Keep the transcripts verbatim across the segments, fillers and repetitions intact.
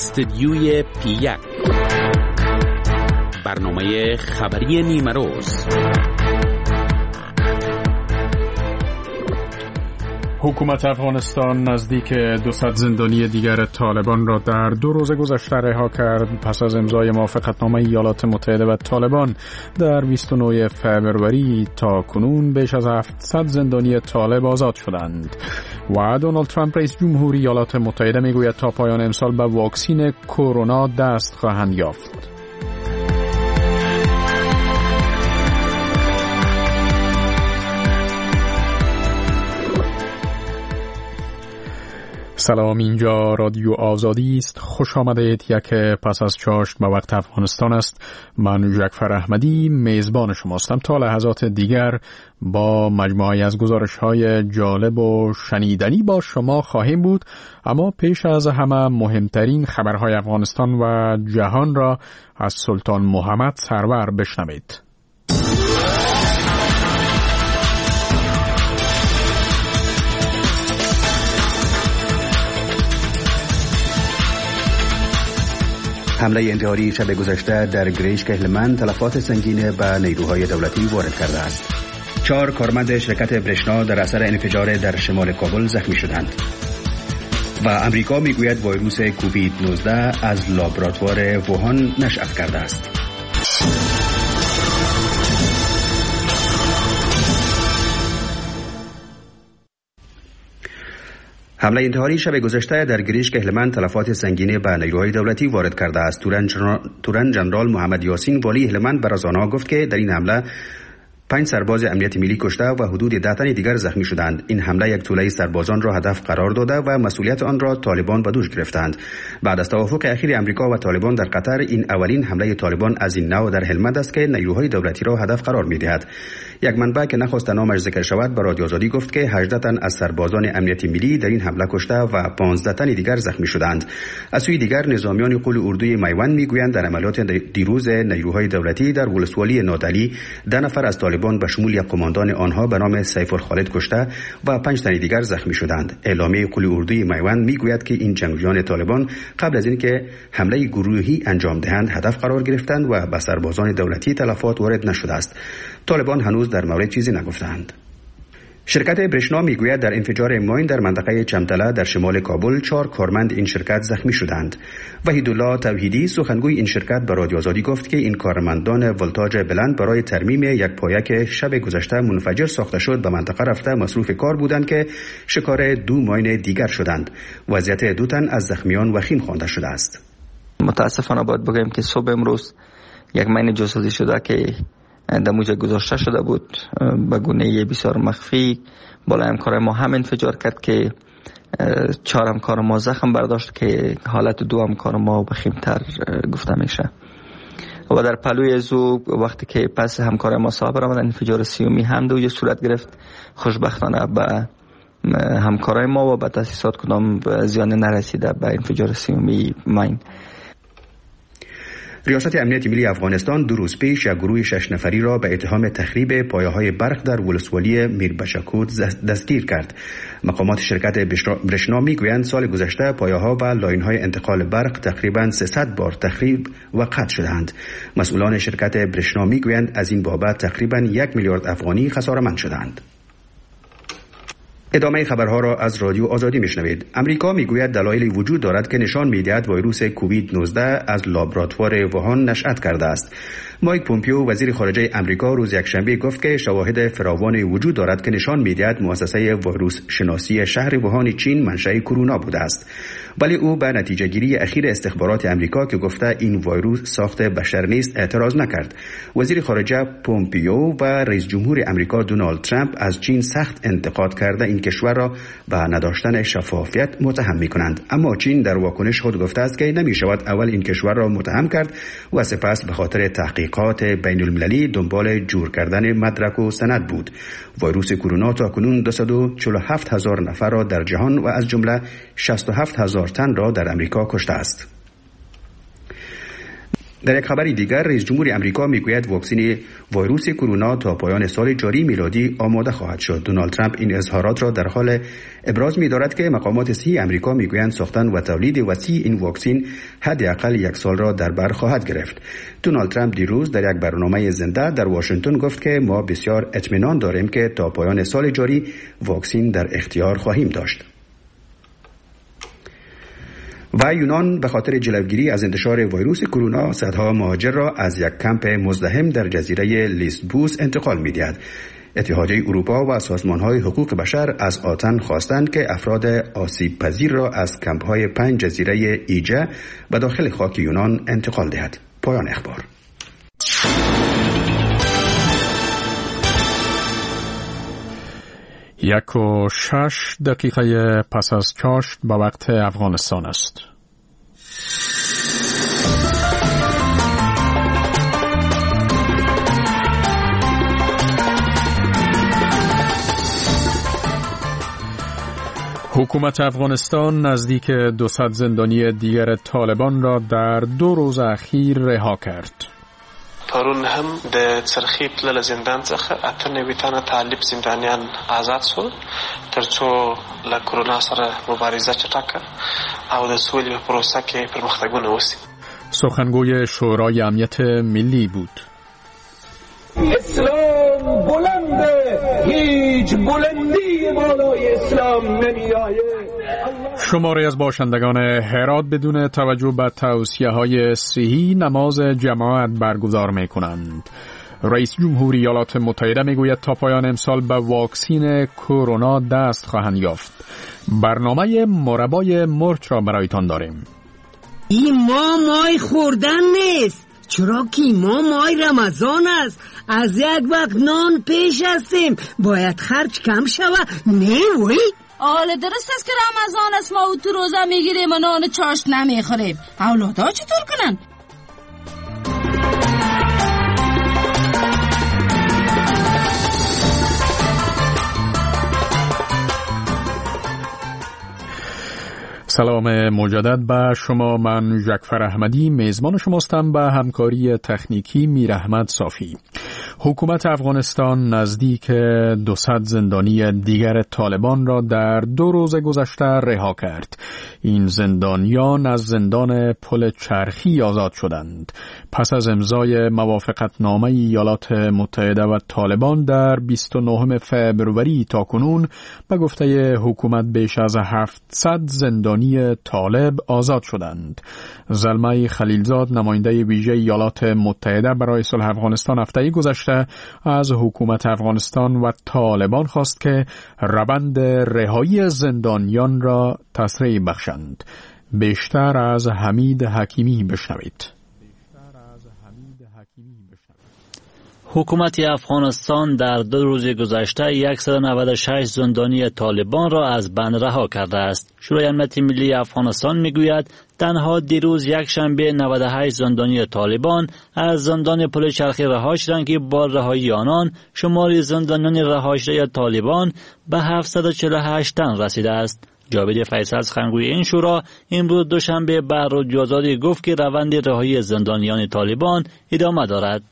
استدیوی پی یک، برنامه خبری نیمه روز. حکومت افغانستان نزدیک دوصد زندانی دیگر طالبان را در دو روز گذشته رها کرد پس از امضای موافقتنامه ایالات متحده و طالبان. در بیست و نه فوریه تا کنون بیش از هفتصد زندانی طالب آزاد شدند و دونالد ترامپ رئیس جمهوری ایالات متحده میگوید تا پایان امسال به واکسین کرونا دست خواهند یافت. سلام، اینجا رادیو آزادی است. خوش آمدید. یک پس از چاشت به وقت افغانستان است. من جعفر احمدی میزبان شماستم. تا لحظات دیگر با مجموعه از گزارش‌های جالب و شنیدنی با شما خواهیم بود، اما پیش از همه مهمترین خبرهای افغانستان و جهان را از سلطان محمد سرور بشنوید. حمله انتحاری شب گذشته در گریشک هلمند تلفات سنگین به نیروهای دولتی وارد کرده است. چهار کارمند شرکت برشنا در اثر انفجار در شمال کابل زخمی شدند. و امریکا میگوید ویروس کووید نوزده از لابراتوار ووهان نشأت کرده است. حمله انتحاری شب گذشته در گریشک هلمند تلفات سنگین به نیروهای دولتی وارد کرده است. تورن جنرال محمد یاسین والی هلمند بر از آنها گفت که در این حمله پنج سرباز امنیت ملی کشته و حدود ده تن دیگر زخمی شدند. این حمله یک توله سربازان را هدف قرار داده و مسئولیت آن را طالبان به دوش گرفتند. بعد از توافق اخیر امریکا و طالبان در قطر، این اولین حمله طالبان از این نوع در هلمند است که نیروهای دولتی را هدف قرار می‌دهد. یک منبع که نخواست نامش ذکر شود به رادیو آزادی گفت که هجده تن از سربازان امنیت ملی در این حمله کشته و پانزده تن دیگر زخمی شدند. از سوی دیگر نظامیان قول اردوی میوند میگویند در عملیات دیروز نیروهای دولتی در ولسوالی نادعلی ده نفر از طالبان به شمول یک قماندان آنها به نام سیف الخالد کشته و پنج تن دیگر زخمی شدند. اعلامیه قول اردوی میوند میگوید که این جنگجویان طالبان قبل از اینکه حمله گروهی انجام دهند هدف قرار گرفتند و به سربازان دولتی تلفات وارد نشده است. طالبان هنوز در مورد چیزی نگفتند. شرکت برشنا میگوید در انفجار ماین در منطقه چمتله در شمال کابل چهار کارمند این شرکت زخمی شدند. وحیدالله توحیدی سخنگوی این شرکت به رادیو آزادی گفت که این کارمندان ولتاژ بلند برای ترمیم یک پایه که شب گذشته منفجر ساخته شد به منطقه رفته مصروف کار بودند که شکار دو ماین دیگر شدند. وضعیت دو تن از زخمیان وخیم خوانده شده است. متاسفانه باید بگم که صبح امروز یک ماین جاسازی شده که در موجه گذاشته شده بود به گونه بسیار مخفی بالای همکار ما هم انفجار کرد که چهار همکار ما زخم برداشت که حالت دو همکار ما وخیم‌تر گفته میشه. و در پلوی زو وقتی که پس همکار ما صاحب آمدن انفجار سیومی هم دوجه صورت گرفت. خوشبختانه به همکارای ما و به تاسیسات کدام زیان نرسیده به انفجار سیومی ماین. ریاست امنیت ملی افغانستان دو روز پیش یک گروه شش نفری را به اتهام تخریب پایه‌های برق در ولسوالی میربشکوت دستگیر کرد. مقامات شرکت برشنا میگویند سال گذشته پایه‌ها و لاین‌های انتقال برق تقریباً سیصد بار تخریب و قطع شدند. مسئولان شرکت برشنا میگویند از این بابت تقریباً یک میلیارد افغانی خساره‌مند شدند. ادامه خبرها را از رادیو آزادی میشنوید. امریکا میگوید دلایلی وجود دارد که نشان میدهد ویروس کووید نوزده از لابراتوار ووهان نشأت کرده است. مایک پومپیو وزیر خارجه امریکا روز یکشنبه گفت که شواهد فراوانی وجود دارد که نشان میدهد مؤسسه ویروس شناسی شهر ووهان چین منشأ کرونا بوده است. ولی او به نتیجه گیری اخیر استخبارات امریکا که گفته این ویروس ساخت بشر نیست اعتراض نکرد. وزیر خارجه پومپیو و رئیس جمهور امریکا دونالد ترامپ از چین سخت انتقاد کرده این کشور را به نداشتن شفافیت متهم می‌کنند. اما چین در واکنش خود گفته است که نمی‌شود اول این کشور را متهم کرد و سپس به خاطر تحقیقات بین المللی دنبال جور کردن مدرک و سند بود. ویروس کرونا تا کنون دویست و چهل و هفت هزار نفر را در جهان و از جمله شصت و هفت هزار تن را در امریکا کشته است. در یک خبر دیگر رئیس جمهور امریکا میگوید واکسن ویروس کرونا تا پایان سال جاری میلادی آماده خواهد شد. دونالد ترامپ این اظهارات را در حال ابراز می‌دارد که مقامات صحی امریکا میگویند ساختن و تولید وسیع این واکسن حداقل یک سال را در بر خواهد گرفت. دونالد ترامپ دیروز در یک برنامه زنده در واشنگتن گفت که ما بسیار اطمینان داریم که تا پایان سال جاری واکسن در اختیار خواهیم داشت. و یونان به خاطر جلوگیری از انتشار ویروس کرونا صدها مهاجر را از یک کمپ مزدحم در جزیره لیسبوس انتقال می‌دهد. اتحادیه اروپا و سازمان‌های حقوق بشر از آتن خواستند که افراد آسیب پذیر را از کمپ‌های پنج جزیره ایجه به داخل خاک یونان انتقال دهد. پایان اخبار. یک و شش دقیقه پس از چاشت به وقت افغانستان است. حکومت افغانستان نزدیک دویست زندانی دیگر طالبان را در دو روز اخیر رها کرد. پرون هم د څرخي پلل زندان څخه اته نوي تنه طالب زندانیان آزاد شول ترڅو له کرونا سره مبارزه چټکه او د سولې په پروسه کې پرمختګونه وشي. سخنگوی شورای امنیت ملی بود. اسلام بلنده، هیچ بلندی بالای اسلام نمیآید. شماری از باشندگان هرات بدون توجه به توصیه‌های صحی نماز جماعت برگزار می‌کنند. رئیس جمهور ایالات متحده میگوید تا پایان امسال به واکسن کرونا دست خواهند یافت. برنامه مربای مرچ را برایتان داریم. این ما مای خوردن نیست، چرا که ما مای رمضان است. از یک وقت نان پیش هستیم، باید خرج کم شود. نه وی آله درست است که رمضان است، ما تو روزه میگیریم و نان چاشت نمیخوریم. اولادا چطور کنن؟ سلام مجدد به شما. من جعفر احمدی میزبان شماستم. به همکاری تکنیکی میر احمد صافی. حکومت افغانستان نزدیک دویست زندانی دیگر طالبان را در دو روز گذشته رها کرد. این زندانیان از زندان پل چرخی آزاد شدند. پس از امضای موافقتنامه ایالات متحده و طالبان در بیست و نهم فوریه تا کنون به گفته حکومت بیش از هفتصد زندانی طالب آزاد شدند. زلمه خلیلزاد نماینده ویژه ایالات متحده برای صلح افغانستان هفته گذشته از حکومت افغانستان و طالبان خواست که روند رهایی زندانیان را تسریع بخشند. بیشتر از حمید حکیمی بشنوید. حکومت افغانستان در دو روز گذشته صد و نود و شش زندانی طالبان را از بند رها کرده است. شورای امنیت ملی افغانستان میگوید تنها دیروز یک شنبه نود و هشت زندانی طالبان از زندان پل چرخی رها شدند که با رهایی آنان شمار زندانیان رها شده طالبان به هفتصد و چهل و هشت تن رسیده است. جاوید فیصل سخنگوی این شورا امروز دوشنبه به رادیو آزادی گفت که روند رهایی زندانیان طالبان ادامه دارد.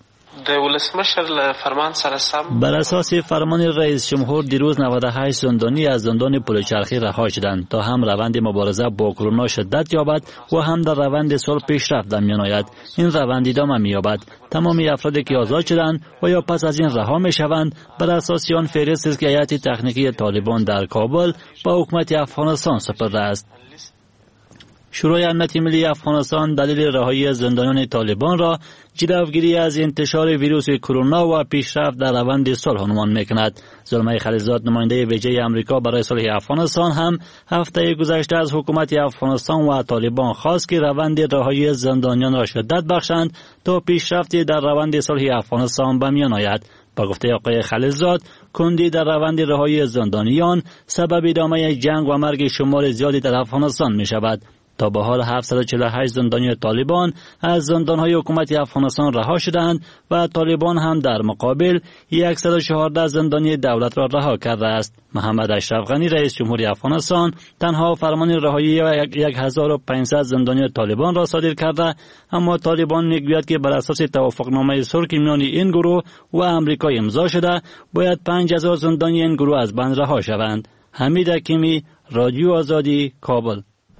بر اساس فرمان رئیس جمهور دیروز نود و هشت زندانی از زندان پل چرخی رها شدند تا هم روند مبارزه با کرونا شدت یابد و هم در روند صلح پیشرفت در میان آید. این روند ادامه می‌یابد. تمامی افرادی که آزاد شدند و یا پس از این رها می‌شوند بر اساس آن فهرست است که هیئت تکنیکی طالبان در کابل با حکومت افغانستان سپرده است. شورای امنیت ملی افغانستان دلیل رهایی زندانیان طالبان را جلوگیری از انتشار ویروس کرونا و پیشرفت در روند صلح عنوان می‌کند. زلمه خلیلزاد نماینده ویژه آمریکا برای صلح افغانستان هم هفته گذشته از حکومت افغانستان و طالبان خواست که روند رهایی زندانیان را شدت بخشند تا پیشرفتی در روند صلح افغانستان به میان آید. با گفته آقای خلیلزاد کندی در روند رهایی زندانیان سبب ادامه جنگ و مرگ شمار زیادی در افغانستان می شود. تا به حال هفتصد و چهل و هشت زندانی طالبان از زندانهای حکومت افغانستان رها شدند و طالبان هم در مقابل صد و چهارده زندانی دولت را رها کرده است. محمد اشرف غنی رئیس جمهوری افغانستان تنها فرمان رهایی هزار و پانصد زندانی طالبان را صادر کرده، اما طالبان میگوید که بر اساس توافقنامه صلح که میان این گروه و آمریکا امضا شده باید پنج هزار زندانی این گروه از بند رها شوند. حمید حکیمی، رادیو آزادی، کابل.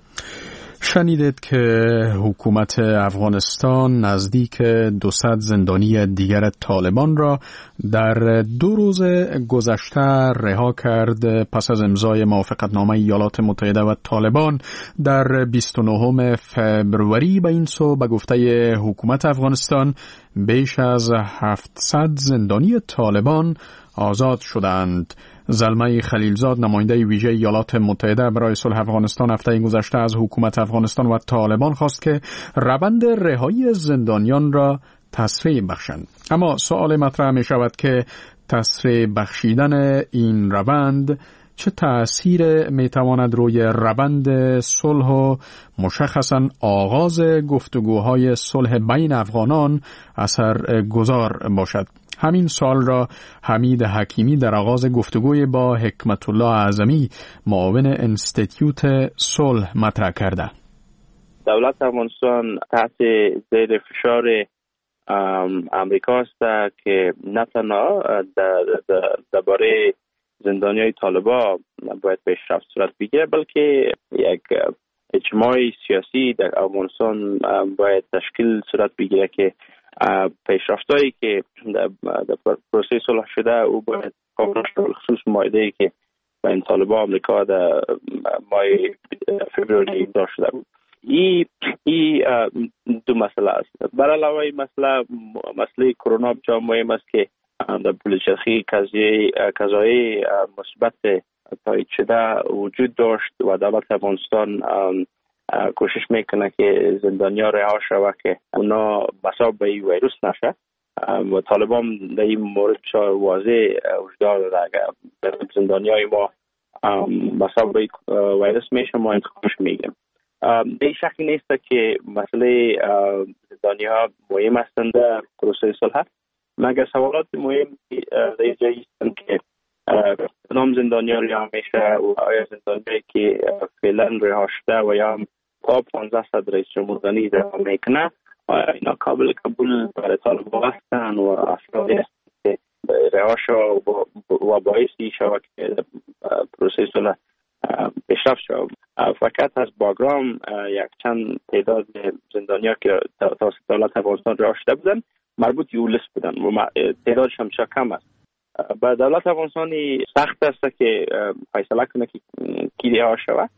شنیدید که حکومت افغانستان نزدیک دویست زندانی دیگر طالبان را در دو روز گذشته رها کرد پس از امضای موافقتنامه ایالات متحده و طالبان در بیست و نهم فوریه. به این سو به گفته حکومت افغانستان بیش از هفتصد زندانی طالبان آزاد شدند. زلمه خلیلزاد نماینده ویژه ایالات متحده برای صلح افغانستان هفته گذشته از حکومت افغانستان و طالبان خواست که روند رهایی زندانیان را تسریع بخشند. اما سوال مطرح می شود که تسریع بخشیدن این روند چه تأثیر می تواند روی روند صلح و مشخصاً آغاز گفتگوهای صلح بین افغانان اثر گذار باشد؟ همین سال را حمید حکیمی در آغاز گفتگوی با حکمت الله اعظمی معاون انستیتیوت صلح مطرح کرده. دولت افغانستان تحت زیر فشار امریکا است که نه تنها درباره زندانیای طالبان باید پیشرفت صورت بگیره، بلکه یک اجماع سیاسی در افغانستان باید تشکیل صورت بگیره که پیشرفتایی که در پروسه صلح شده او باید قابل شد، خصوص مایده‌ای که بین طالبان و آمریکا در ماه فوریه امضا شده بود. این ای دو مسئله است. بر علاوه این مسئله مسئله کرونا بسیار مهم است که در بلوچرخی قضیه قضایی مثبت تایید شده وجود داشت و دولت افغانستان کوشش میکنه که زندانیا رها شود که اونا مصاب به این ویروس نشه و طالبان در این مورد بسیار واضح وجود داره. اگر زندانیای ما مصاب به ویروس میشه ما انتخابش میگیم. به شکی نیست که مسئله زندانیها مهم هستند در پروسه صلح، مگر سوالات مهم در جایی هستند که کدام زندانیا رها میشه و آیا زندانیایی که فعلا رها شده و یا تا پانزده صد رئیس جمهور غنی رها میکنه آیا اینا قابل قبول برای طالبان هستند و افرادی هستند که رها شد و باعثی شود که پروسه صلح پیشرفت شد. فقط از باگرام یک چند تعداد زندانیا که توسط دولت افغانستان رها شده بودن مربوط به لیست بودن و تعدادش هم بسیار کم است. با دولت افغانستانی سخت است که فیصله کنه که کی رها شود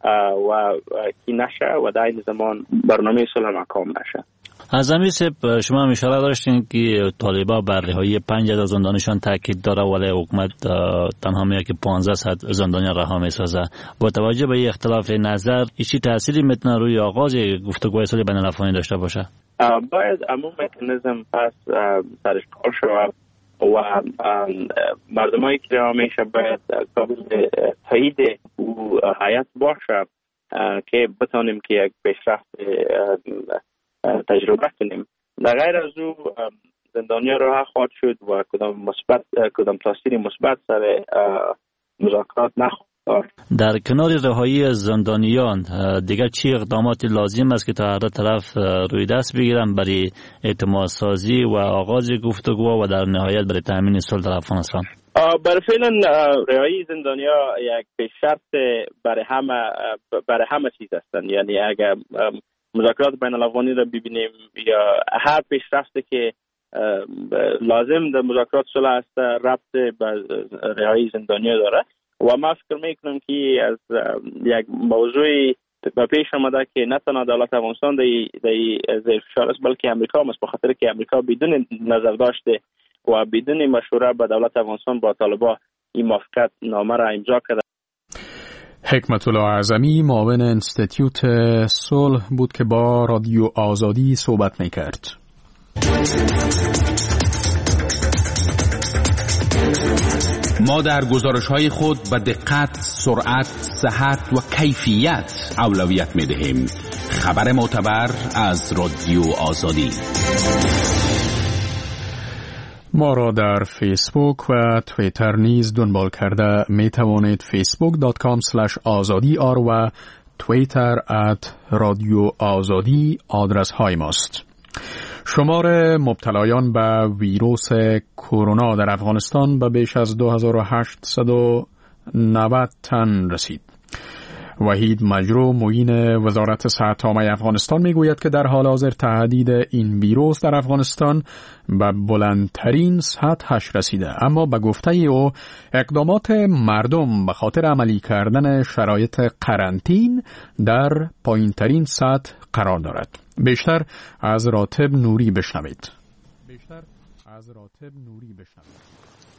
و کی نشه و در این زمان برنامه صلح ناکام نشه. اعظمی صاحب، شما اشاره داشتین که طالبان بر رهایی پنج هزار زندانیشان تاکید داره ولی حکومت تنها میگه که پانزده صد زندانی رها میسازه. با توجه به این اختلاف نظر چه تأثیری میتونه روی آغاز گفتگوهای صلح بین الافغانی داشته باشه؟ باید عموم مکانیزم پس سرش کار شود و مردمایی که رها میشه باید قابل تایید او هیئت باشه که بتانیم که یک پیشرفت تجربه کنیم. در غیر از او زندانیا رها خواهد شد و کدام مثبت کدام تاثیر مثبت سر مذاکرات نخواهد داشت. در کنار رهایی زندانیان دیگر چه اقدامات لازم است که تا هر طرف روی دست بگیرن برای اعتماد سازی و آغاز گفتگو و در نهایت برای تامین صلح در افغانستان؟ برای فعلا رهایی زندانیا یک پیشرفت برای همه برای همه چیز هستند. یعنی اگر مذاکرات بین الافغانی را ببینیم یا هر پیشرفتی که لازم در مذاکرات صلح است ربط به رهایی زندانیا داره و ما فکر میکنم که از یک موضوعی به پیش آمده که نه تنها دولت افغانستان در زیر فشار است بلکه امریکا هم است، به خاطر که امریکا بدون نظر داشته و بدون مشوره با دولت افغانستان با طالبان این موافقت نامه را امضا کرده. حکمت الله اعظمی معاون انستیتیوت صلح بود که با رادیو آزادی صحبت میکرد. ما در گزارش‌های خود به دقت، سرعت، صحت و کیفیت اولویت می‌دهیم. خبر معتبر از رادیو آزادی. ما را در فیسبوک و توییتر نیز دنبال کرده می توانید. فیسبوک دات کام اسلش آزادی آر و توییتر ات رادیو آزادی آدرس های ماست. شمار مبتلایان به ویروس کرونا در افغانستان به بیش از دو هزار و هشتصد و نود تن رسید. وحید مجروح معین وزارت صحت عامه افغانستان میگوید که در حال حاضر تهدید این ویروس در افغانستان به بلندترین سطحش رسیده، اما به گفته او اقدامات مردم به خاطر عملی کردن شرایط قرنطین در پایینترین سطح قرار دارد. بیشتر از راتب نوری بشنوید. بیشتر از راتب نوری بشنوید.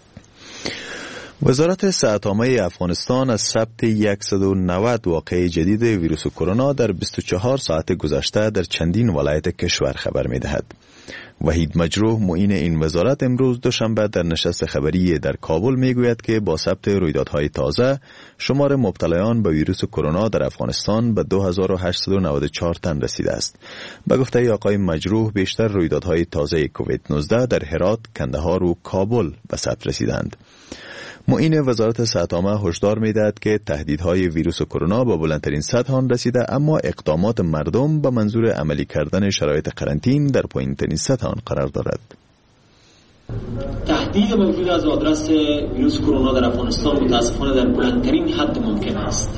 وزارت صحت عامه افغانستان از ثبت صد و نود واقعه جدید ویروس کرونا در بیست و چهار ساعت گذشته در چندین ولایت کشور خبر می‌دهد. وحید مجروح معین این وزارت امروز دوشنبه در نشست خبری در کابل میگوید که با ثبت رویدادهای تازه شمار مبتلایان به ویروس کرونا در افغانستان به دو هزار و هشتصد و نود و چهار تن رسیده است. به گفته آقای مجروح بیشتر رویدادهای تازه کووید نوزده در هرات، کندهار و کابل به ثبت رسیدند. معین وزارت صحت عامه هشدار می‌دهد که تهدیدهای ویروس کرونا به بلندترین سطح آن رسیده، اما اقدامات مردم به منظور عملی کردن شرایط قرنطین در پایین‌ترین سطح آن قرار دارد. تهدید موجود از آدرس ویروس کرونا در افغانستان متاسفانه در بلندترین حد ممکن است.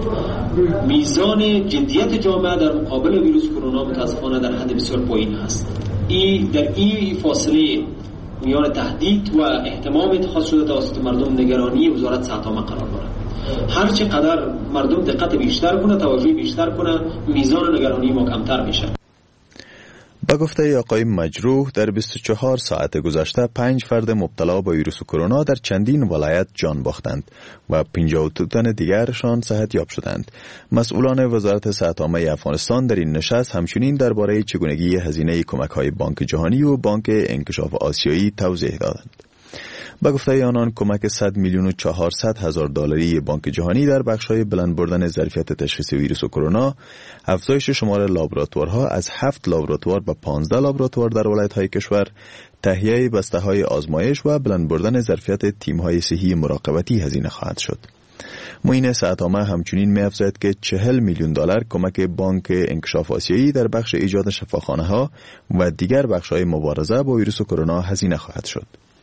میزان جدیت جامعه در مقابل ویروس کرونا متاسفانه در حد بسیار پایین است. این در این فاصله میان تهدید و احتمام اتخاذ شده توسط مردم نگرانی وزارت صحت عامه قرار دارد. هر چقدر مردم دقت بیشتر کنه، توجه بیشتر کنه، میزان نگرانی ما کمتر میشه. با گفته آقای مجروح در بیست و چهار ساعت گذشته پنج فرد مبتلا به ویروس کرونا در چندین ولایت جان باختند و پنجاه و دو تن دیگرشان صحت یاب شدند. مسئولان وزارت صحت عامه افغانستان در این نشست همچنین درباره چگونگی هزینه کمک‌های بانک جهانی و بانک انکشاف آسیایی توضیح دادند. با گفته آنان کمک صد میلیون و چهارصد هزار دلاری بانک جهانی در بخش‌های بلند بردن ظرفیت تشخیص ویروس کرونا، افزایش شمار لابراتوارها از هفت لابراتوار به پانزده لابراتوار در ولایت‌های کشور، تهیه بسته‌های آزمایش و بلند بردن ظرفیت تیم‌های صحی مراقبتی هزینه خواهد شد. معین صحت عامه همچنین می‌افزاید که چهل میلیون دلار کمک بانک انکشاف آسیایی در بخش ایجاد شفاخانه‌ها و دیگر بخش‌های مبارزه با ویروس کرونا هزینه خواهد شد.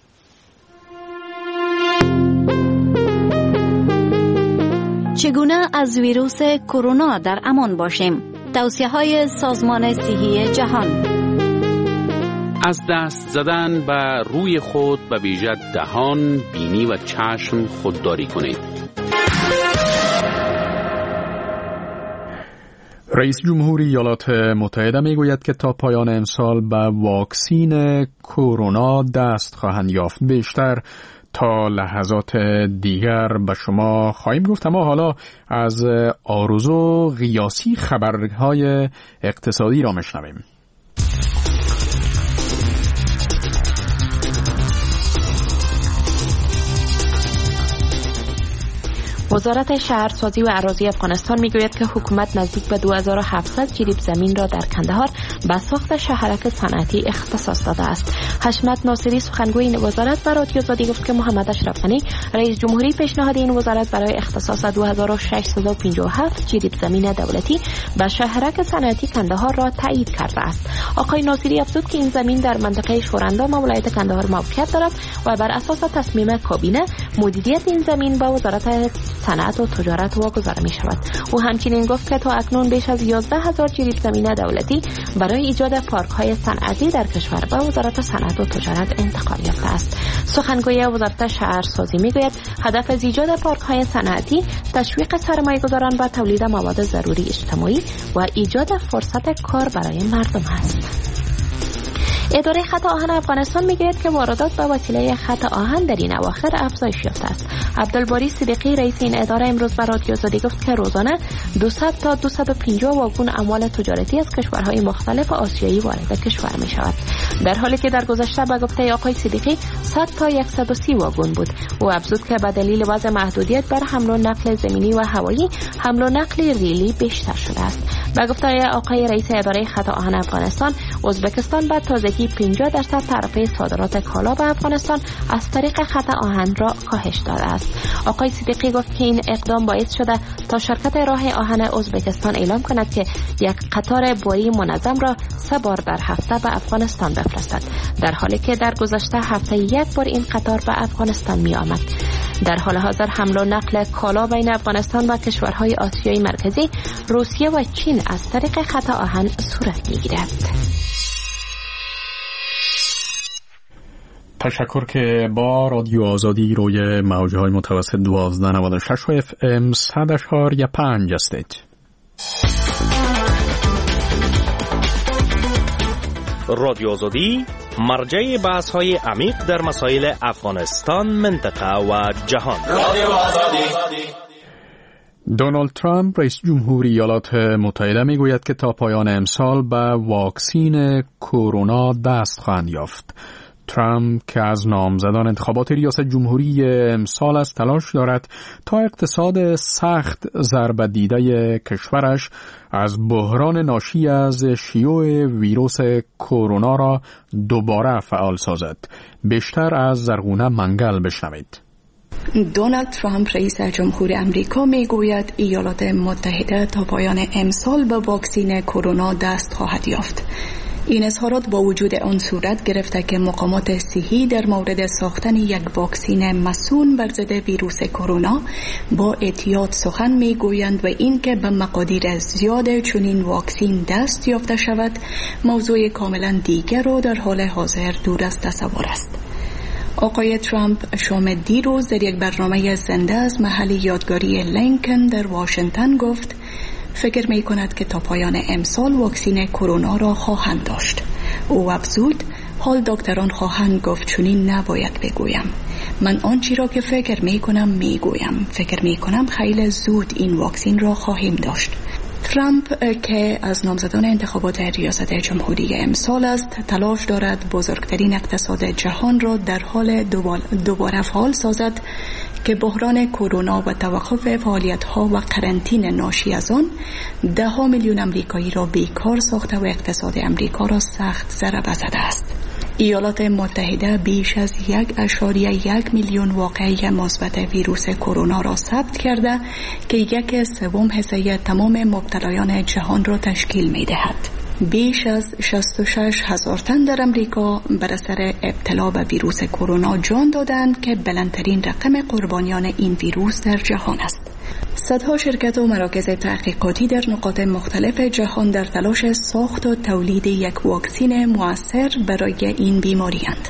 چگونه از ویروس کرونا در امان باشیم؟ توصیه‌های سازمان صحی جهان. از دست زدن به روی خود به ویژه دهان، بینی و چشم خودداری کنید. رئیس جمهوری ایالات متحده میگوید که تا پایان امسال به واکسین کرونا دست خواهند یافت. بیشتر تا لحظات دیگر به شما خواهیم گفت، اما حالا از آرزو قیاسی خبرهای اقتصادی را میشنویم. وزارت شهرسازی و اراضی افغانستان میگوید که حکومت نزدیک به دو هزار و هفتصد جریب زمین را در کندهار به ساخت شهرک صنعتی اختصاص داده است. حشمت ناصری سخنگوی این وزارت به رادیو آزادی گفت که محمد اشرف غنی رئیس جمهوری پیشنهاد این وزارت برای اختصاص دو هزار و ششصد و پنجاه و هفت جریب زمین دولتی به شهرک صنعتی کندهار را تایید کرده است. آقای ناصری افزود که این زمین در منطقه شوراندام ولایت کندهار موقعیت دارد و بر اساس تصمیم کابینه مدیریت این زمین به وزارت صنعت و تجارت واگذار می شود. او همچنین گفت که تا اکنون بیش از یازده هزار جریب زمین دولتی برای ایجاد پارک های صنعتی در کشور به وزارت صنعت و تجارت انتقال یافته است. سخنگوی وزارت شهرسازی می گوید هدف از ایجاد پارک های صنعتی تشویق سرمایه گذاران به تولید مواد ضروری اجتماعی و ایجاد فرصت کار برای مردم است. اداره خط آهن افغانستان میگوید که واردات به وسیله خط آهن در این اواخر افزایش یافته است. عبدالباری صدیقی رئیس این اداره امروز به رادیو آزادی گفت که روزانه دویست تا دویست و پنجاه واگن اموال تجارتی از کشورهای مختلف آسیایی وارد کشور می شود، در حالی که در گذشته به گفته آقای صدیقی صد تا صد و سی واگن بود. او افزود که به دلیل وضع محدودیت بر حمل و نقل زمینی و هوایی، حمل و نقل ریلی بیشتر شده است. به گفته آقای رئیس اداره خط آهن افغانستان، ازبکستان به تازگی پنجاه درصد تعرفه صادرات کالا به افغانستان از طریق خط آهن را کاهش داده است. آقای صدیقی گفت که این اقدام باعث شده تا شرکت راه آهن ازبکستان اعلام کند که یک قطار باری منظم را سه بار در هفته به افغانستان بفرستد، در حالی که در گذشته هفته یک بار این قطار به افغانستان می آمد. در حال حاضر حمل و نقل کالا بین افغانستان و کشورهای آسیای مرکزی، روسیه و چین از طریق خط آهن صورت می گیرد. تشکر که با رادیو آزادی روی موجهای متوسط دوازده نود و شش و اف ام صد اشاری پنج هستید. رادیو آزادی مرجع بحث های عمیق در مسائل افغانستان، منطقه و جهان. رادیو آزادی. دونالد ترامپ رئیس جمهوری ایالات متحده میگوید که تا پایان امسال به واکسین کرونا دست خواهند یافت. ترامپ که از نامزدان انتخابات ریاست جمهوری امسال است تلاش دارد تا اقتصاد سخت ضربه دیده کشورش از بحران ناشی از شیوع ویروس کرونا را دوباره فعال سازد. بیشتر از زرغونه منگل بشنوید. دونالد ترامپ رئیس جمهور امریکا میگوید ایالات متحده تا پایان امسال به واکسین کرونا دست خواهد یافت. این اظهارات با وجود آن صورت گرفته که مقامات صحی در مورد ساختن یک واکسین مسون بر ضد ویروس کرونا با احتیاط سخن میگویند و اینکه به مقادیر زیاد چنین واکسین دست یافته شود موضوع کاملا دیگر و در حال حاضر دور از تصور است. آقای ترامپ شام دیروز در یک برنامه زنده از محل یادگاری لینکن در واشنگتن گفت فکر می کند که تا پایان امسال واکسین کرونا را خواهند داشت. او افزود حال دکتران خواهند گفت چنین نباید بگویم. من آنچه را که فکر می کنم می گویم. فکر می کنم خیلی زود این واکسین را خواهیم داشت. ترامپ که از نامزدان انتخابات ریاست جمهوری امسال است تلاش دارد بزرگترین اقتصاد جهان را در حال دوباره فعال سازد که بحران کرونا و توقف فعالیت‌ها و قرنطینه ناشی از آن ده ها میلیون امریکایی را بیکار ساخته و اقتصاد امریکا را سخت ضربه زده است. ایالات متحده بیش از یک اشاریه یک میلیون واقعه مثبت ویروس کرونا را ثبت کرده که یک سوم حصه تمام مبتلایان جهان را تشکیل می دهد. بیش از شصت و شش هزار تن در امریکا بر اثر ابتلا به ویروس کرونا جان دادند که بلندترین رقم قربانیان این ویروس در جهان است. صدها شرکت و مراکز تحقیقاتی در نقاط مختلف جهان در تلاش ساخت و تولید یک واکسین مؤثر برای این بیماری اند.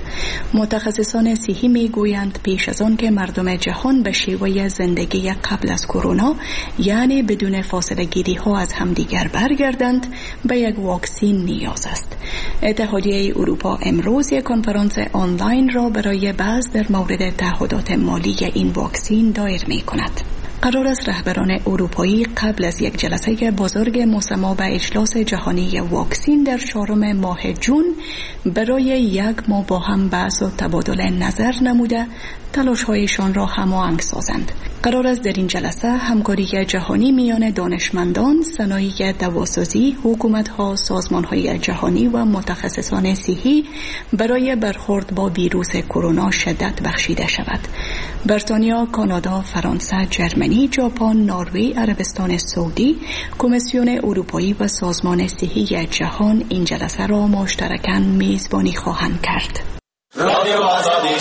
متخصصان صحی می گویند پیش از آن که مردم جهان به شیوه زندگی قبل از کرونا یعنی بدون فاصله گیری ها از همدیگر برگردند به یک واکسین نیاز است. اتحادیه اروپا امروز یک کنفرانس آنلاین را برای بحث در مورد تعهدات مالی این واکسین دایر می کند. قرار است رهبران اروپایی قبل از یک جلسه بزرگ مسمى به اجلاس جهانی واکسین در چهارم ماه جون برای یک ماه با هم بحث و تبادل نظر نموده تلاش‌هایشان را هماهنگ سازند. قرار است در این جلسه همکاری جهانی میان دانشمندان، صنایع دواسازی، حکومت‌ها، سازمان‌های جهانی و متخصصان صحی برای برخورد با ویروس کرونا شدت بخشیده شود. بریتانیا، کانادا، فرانسه، ژرمنی، ژاپن، نروژ، عربستان سعودی، کمیسیون اروپایی و سازمان صحی جهان این جلسه را مشترکاً میزبانی خواهند کرد. رادیو آزادی.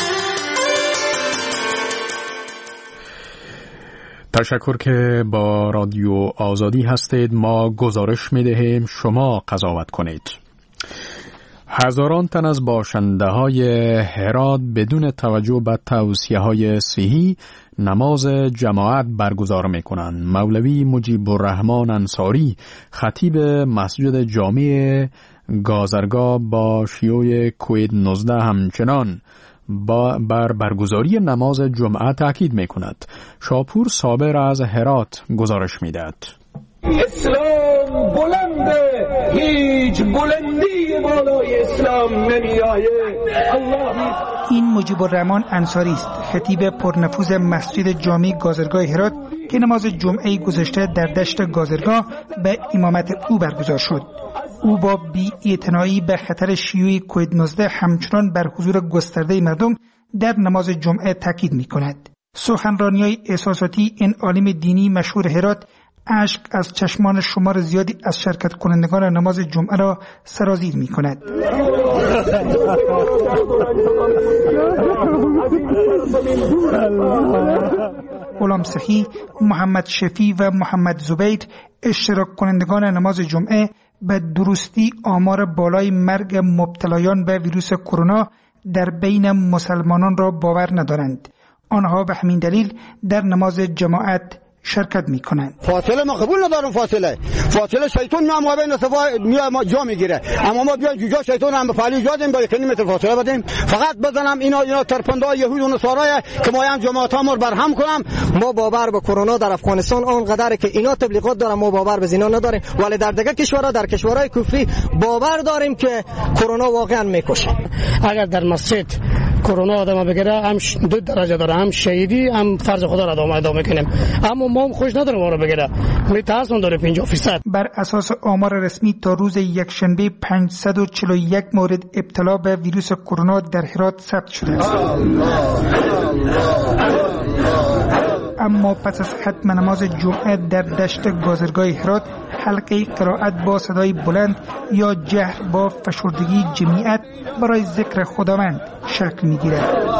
تشکر که با رادیو آزادی هستید. ما گزارش می‌دهیم، شما قضاوت کنید. هزاران تن از باشنده های هرات بدون توجه به توصیه های صحی نماز جماعت برگزار می کنند. مولوی مجیب الرحمن انصاری خطیب مسجد جامع گازرگاه با شیوع کووید نوزده همچنان با بر برگزاری نماز جمعه تاکید می کند. شاپور صابر از هرات گزارش می دهد. اسلام بلنده، هیچ بلندی بالای اسلام نمی آید. این مجیب الرحمن انصاری است، خطیب پرنفوذ مسجد جامع گازرگاه هرات که نماز جمعه گذشته در دشت گازرگاه به امامت او برگزار شد. او با بی‌اعتنایی به خطر شیوع کووید نوزده همچنان بر حضور گسترده مردم در نماز جمعه تاکید می کند. سخنرانی‌های احساساتی این عالم دینی مشهور هرات اشک از چشمان شمار زیادی از شرکت کنندگان نماز جمعه را سرازیر می کند. غلام سخی، محمد شفی و محمد زبید اشتراک کنندگان نماز جمعه به درستی آمار بالای مرگ مبتلایان به ویروس کرونا در بین مسلمانان را باور ندارند. آنها به همین دلیل در نماز جماعت شرکت می کنند. فاصله ما قبول ندارم. فاصله فاصله شیطان ما ما بین صفا میاد ما جا میگیره، اما ما بیایم جوجا شیطان هم به فعلی جا دیم با یک متر فاصله بدیم. فقط بزنم اینا اینا ترپنده یهود و نصارا که ما هم جماعت ها مر برهم کنم. ما باور به کرونا در افغانستان آنقدر که اینا تبلیغات دارن، ما باور به زینا نداریم، ولی در دیگه کشورها، در کشورهای کفری باور داریم که کرونا واقعا میکشه. اگر در مسجد کرونا آدم بگیره هم دو درجه داره، هم شهیدی هم فرض خدا را ادامه ادامه کنیم، اما ما هم خوش نداریم ما رو بگیره، میترسون داره پنجاه درصد. بر اساس آمار رسمی تا روز یکشنبه پانصد و چهل و یک مورد ابتلا به ویروس کرونا در هرات ثبت شده است. اما پس از ختم نماز جمعه در دشت گازرگاه هرات حلقه قرائت با صدای بلند یا جهر با فشردگی جمعیت برای ذکر خداوند شکل می‌گیرد.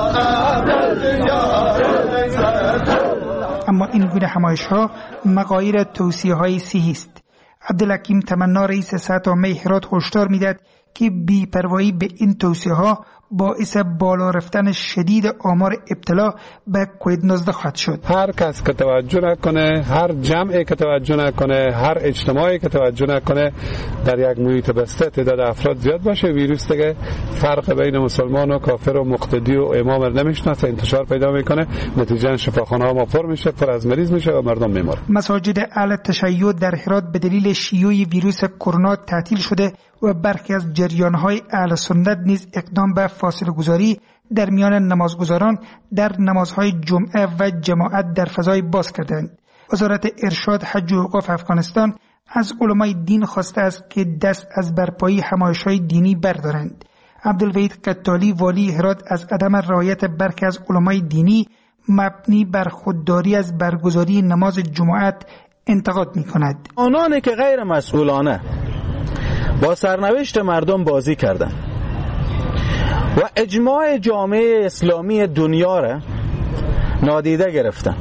اما این گونه همایش‌ها مغایر توصیه‌های صحی است. عبدالحکیم تمنا رئیس سطح عامه هرات هشدار می‌دهد که بی‌پروایی به این توصیه‌ها باعث بالا رفتن شدید آمار ابتلا به کووید نوزده خواهد شد. هر کس که توجه نکنه، هر جمعی که توجه نکنه، هر اجتماعی که توجه نکنه، در یک محیط بسته تعداد افراد زیاد باشه، ویروس دیگه فرق بین مسلمان و کافر و مقتدی و امام رو نمیشناسه، انتشار پیدا میکنه، نتیجه شفاخانه ها ما پر میشه، پر از مریض میشه و مردم میمیرن. مساجد اهل تشیع در هرات به دلیل شیوع ویروس کرونا تعطیل شده و برخی از جریان‌های اهل سنت نیز اقدام به فاصله گذاری در میان نمازگزاران در نمازهای جمعه و جماعت در فضای باز کردند. وزارت ارشاد حج و اوقاف افغانستان از علمای دین خواسته است که دست از برپایی همایش‌های دینی بردارند. عبدالوحید قطالی والی هرات از عدم رعایت برخی از علمای دینی مبنی بر خودداری از برگزاری نماز جماعت انتقاد می‌کند. آنانی که غیر مسئولانه با سرنوشت مردم بازی کردن و اجماع جامعه اسلامی دنیا را نادیده گرفتن،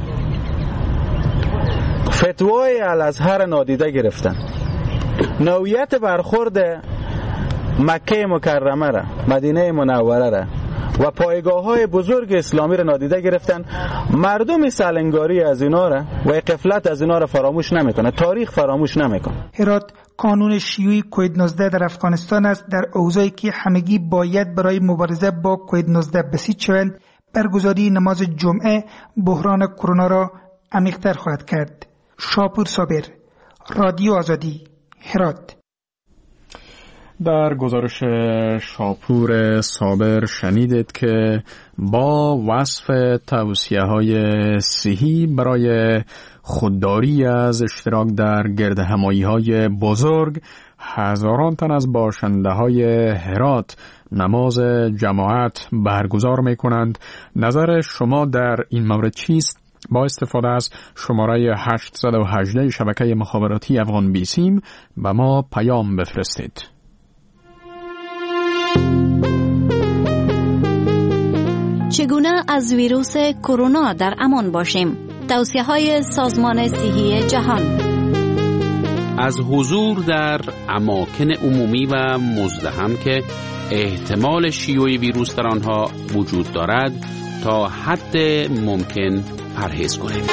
فتوای الازهر نادیده گرفتن، نوعیت برخورد مکه مکرمه را، مدینه منوره را و پایگاه های بزرگ اسلامی را نادیده گرفتن. مردم سالنگاری از اینا را و غفلت از اینا را فراموش نمیکنه، تاریخ فراموش نمیکنه. هرات قانون شیوع کووید نوزده در افغانستان است. در اوضاعی که همگی باید برای مبارزه با کووید نوزده بسیج شوند، برگزاری نماز جمعه بحران کرونا را عمیق‌تر خواهد کرد. شاپور صابر، رادیو آزادی، هرات. در گزارش شاپور صابر شنیدید که با وصف توصیه‌های صحی برای خودداری از اشتراک در گردهمایی‌های بزرگ، هزاران تن از باشنده‌های هرات نماز جماعت برگزار می‌کنند. نظر شما در این مورد چیست؟ با استفاده از شماره هشت یک هشت شبکه مخابراتی افغان بیسیم به ما پیام بفرستید. چگونه از ویروس کرونا در امان باشیم؟ توصیه‌های سازمان صحی جهان. از حضور در اماکن عمومی و مزدحم که احتمال شیوع ویروس در آنها وجود دارد تا حد ممکن پرهیز کنید.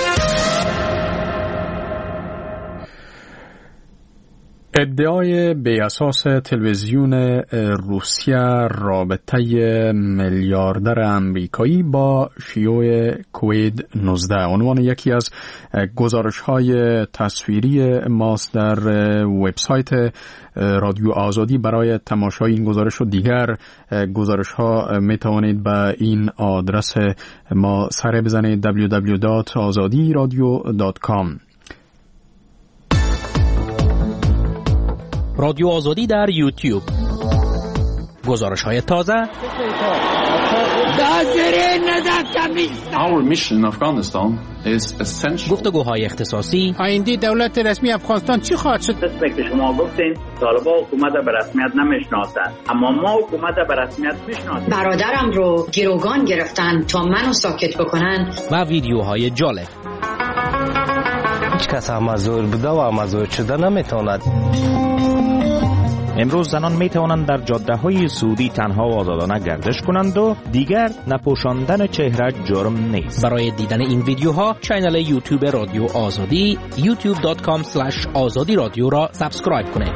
ادعای بی‌اساس تلویزیون روسیه رابطه میلیاردر امریکایی با شیوع کووید نوزده عنوان یکی از گزارش‌های تصویری ماست در وبسایت رادیو آزادی. برای تماشای این گزارش و دیگر گزارش‌ها می توانید به این آدرس ما سر بزنید دبلیو دبلیو دبلیو دات آزادی رادیو دات کام. رادیو آزادی در یوتیوب، گزارش های تازه، گفتگوهای اختصاصی. آینده دولت رسمی افغانستان چی خواهد شد؟ دست که شما گفتین طالبان حکومت به رسمیت نمیشناسند، اما ما حکومت به رسمیت میشناسیم. برادرم رو گروگان گرفتن تا منو ساکت بکنن. و ویدیوهای جالب. هیچ کس امازور بوده و امازور شده نمیتواند. امروز زنان می توانند در جاده های سعودی تنها و آزادانه گردش کنند و دیگر نپوشاندن چهره جرم نیست. برای دیدن این ویدیوها کانال یوتیوب رادیو آزادی یوتیوب دات کام اسلش آزادی رادیو را سابسکرایب کنید.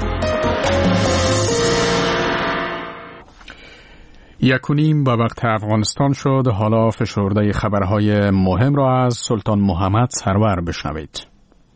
یک و نیم به وقت افغانستان شد. حالا فشرده خبرهای مهم را از سلطان محمد سرور بشنوید.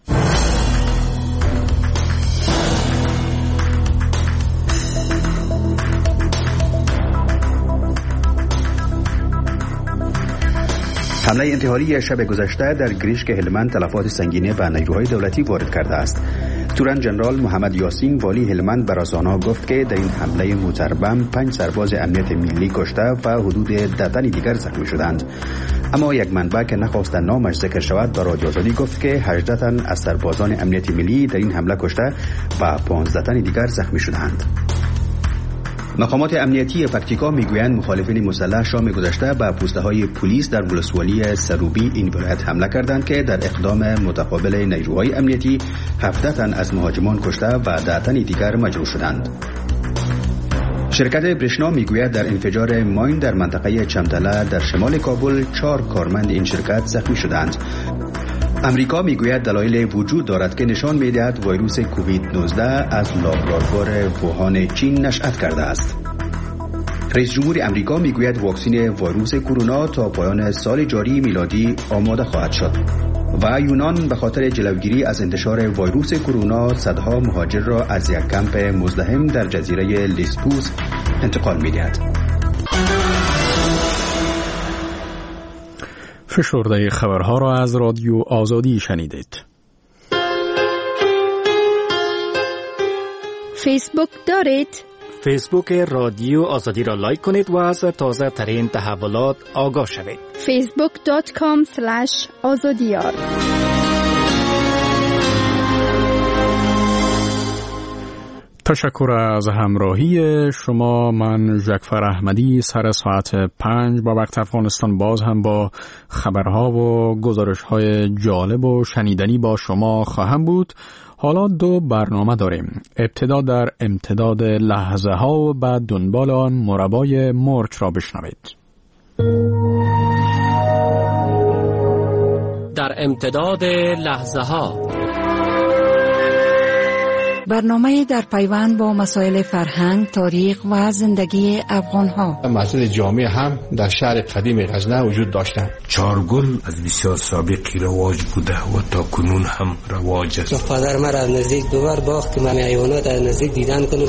حمله انتحاری شب گذشته در گریشک هلمند تلفات سنگینی به نیروهای دولتی وارد کرده است. تورن جنرال محمد یاسین والی هلمند به رسانه‌ها گفت که در این حمله موتربم پنج سرباز امنیت ملی کشته و حدود ده تن دیگر زخمی شدند. اما یک منبع که نخواست نامش ذکر شود به رادیو آزادی گفت که هجده تن از سربازان امنیت ملی در این حمله کشته و پانزده تن دیگر زخمی شدند. مقامات امنیتی پکتیکا میگویند مخالفین مسلح شام گذشته به پوسته های پلیس در ولسوالی سروبی این ولایت حمله کردند که در اقدام متقابل نیروهای امنیتی هفده تن از مهاجمان کشته و ده تن دیگر مجروح شدند. شرکت برشنا میگوید در انفجار ماین در منطقه چمتله در شمال کابل چهار کارمند این شرکت زخمی شدند. امریکا میگوید دلایل وجود دارد که نشان میدهد ویروس کووید نوزده از لابراتوار ووهان چین نشأت کرده است. رئیس جمهور امریکا میگوید واکسن ویروس کرونا تا پایان سال جاری میلادی آماده خواهد شد و یونان به خاطر جلوگیری از انتشار ویروس کرونا صدها مهاجر را از یک کمپ مزدحم در جزیره لیسبوس انتقال میدهد. فشرده خبرها را از رادیو آزادی شنیدید. فیسبوک دارید؟ فیسبوک رادیو آزادی را لایک کنید و از تازه ترین تحولات آگاه شوید. فیسبوک دات کام اسلش آزادیار. تشکر از همراهی شما. من جعفر احمدی سر ساعت پنج با وقت افغانستان باز هم با خبرها و گزارش‌های جالب و شنیدنی با شما خواهم بود. حالا دو برنامه داریم. ابتدا در امتداد لحظه ها و بعد دنبال آن مربای مرچ را بشنوید. در امتداد لحظه ها، برنامه در پیوند با مسائل فرهنگ، تاریخ و زندگی افغان‌ها. مسجد جامع هم در شهر قدیم غزنه وجود داشتند. چارگل از بسیار سابقی رواج بوده و تا کنون هم رواج است. پدر من از نزدیک دوبار باخت که من حیوانات از نزدیک دیدن کنم.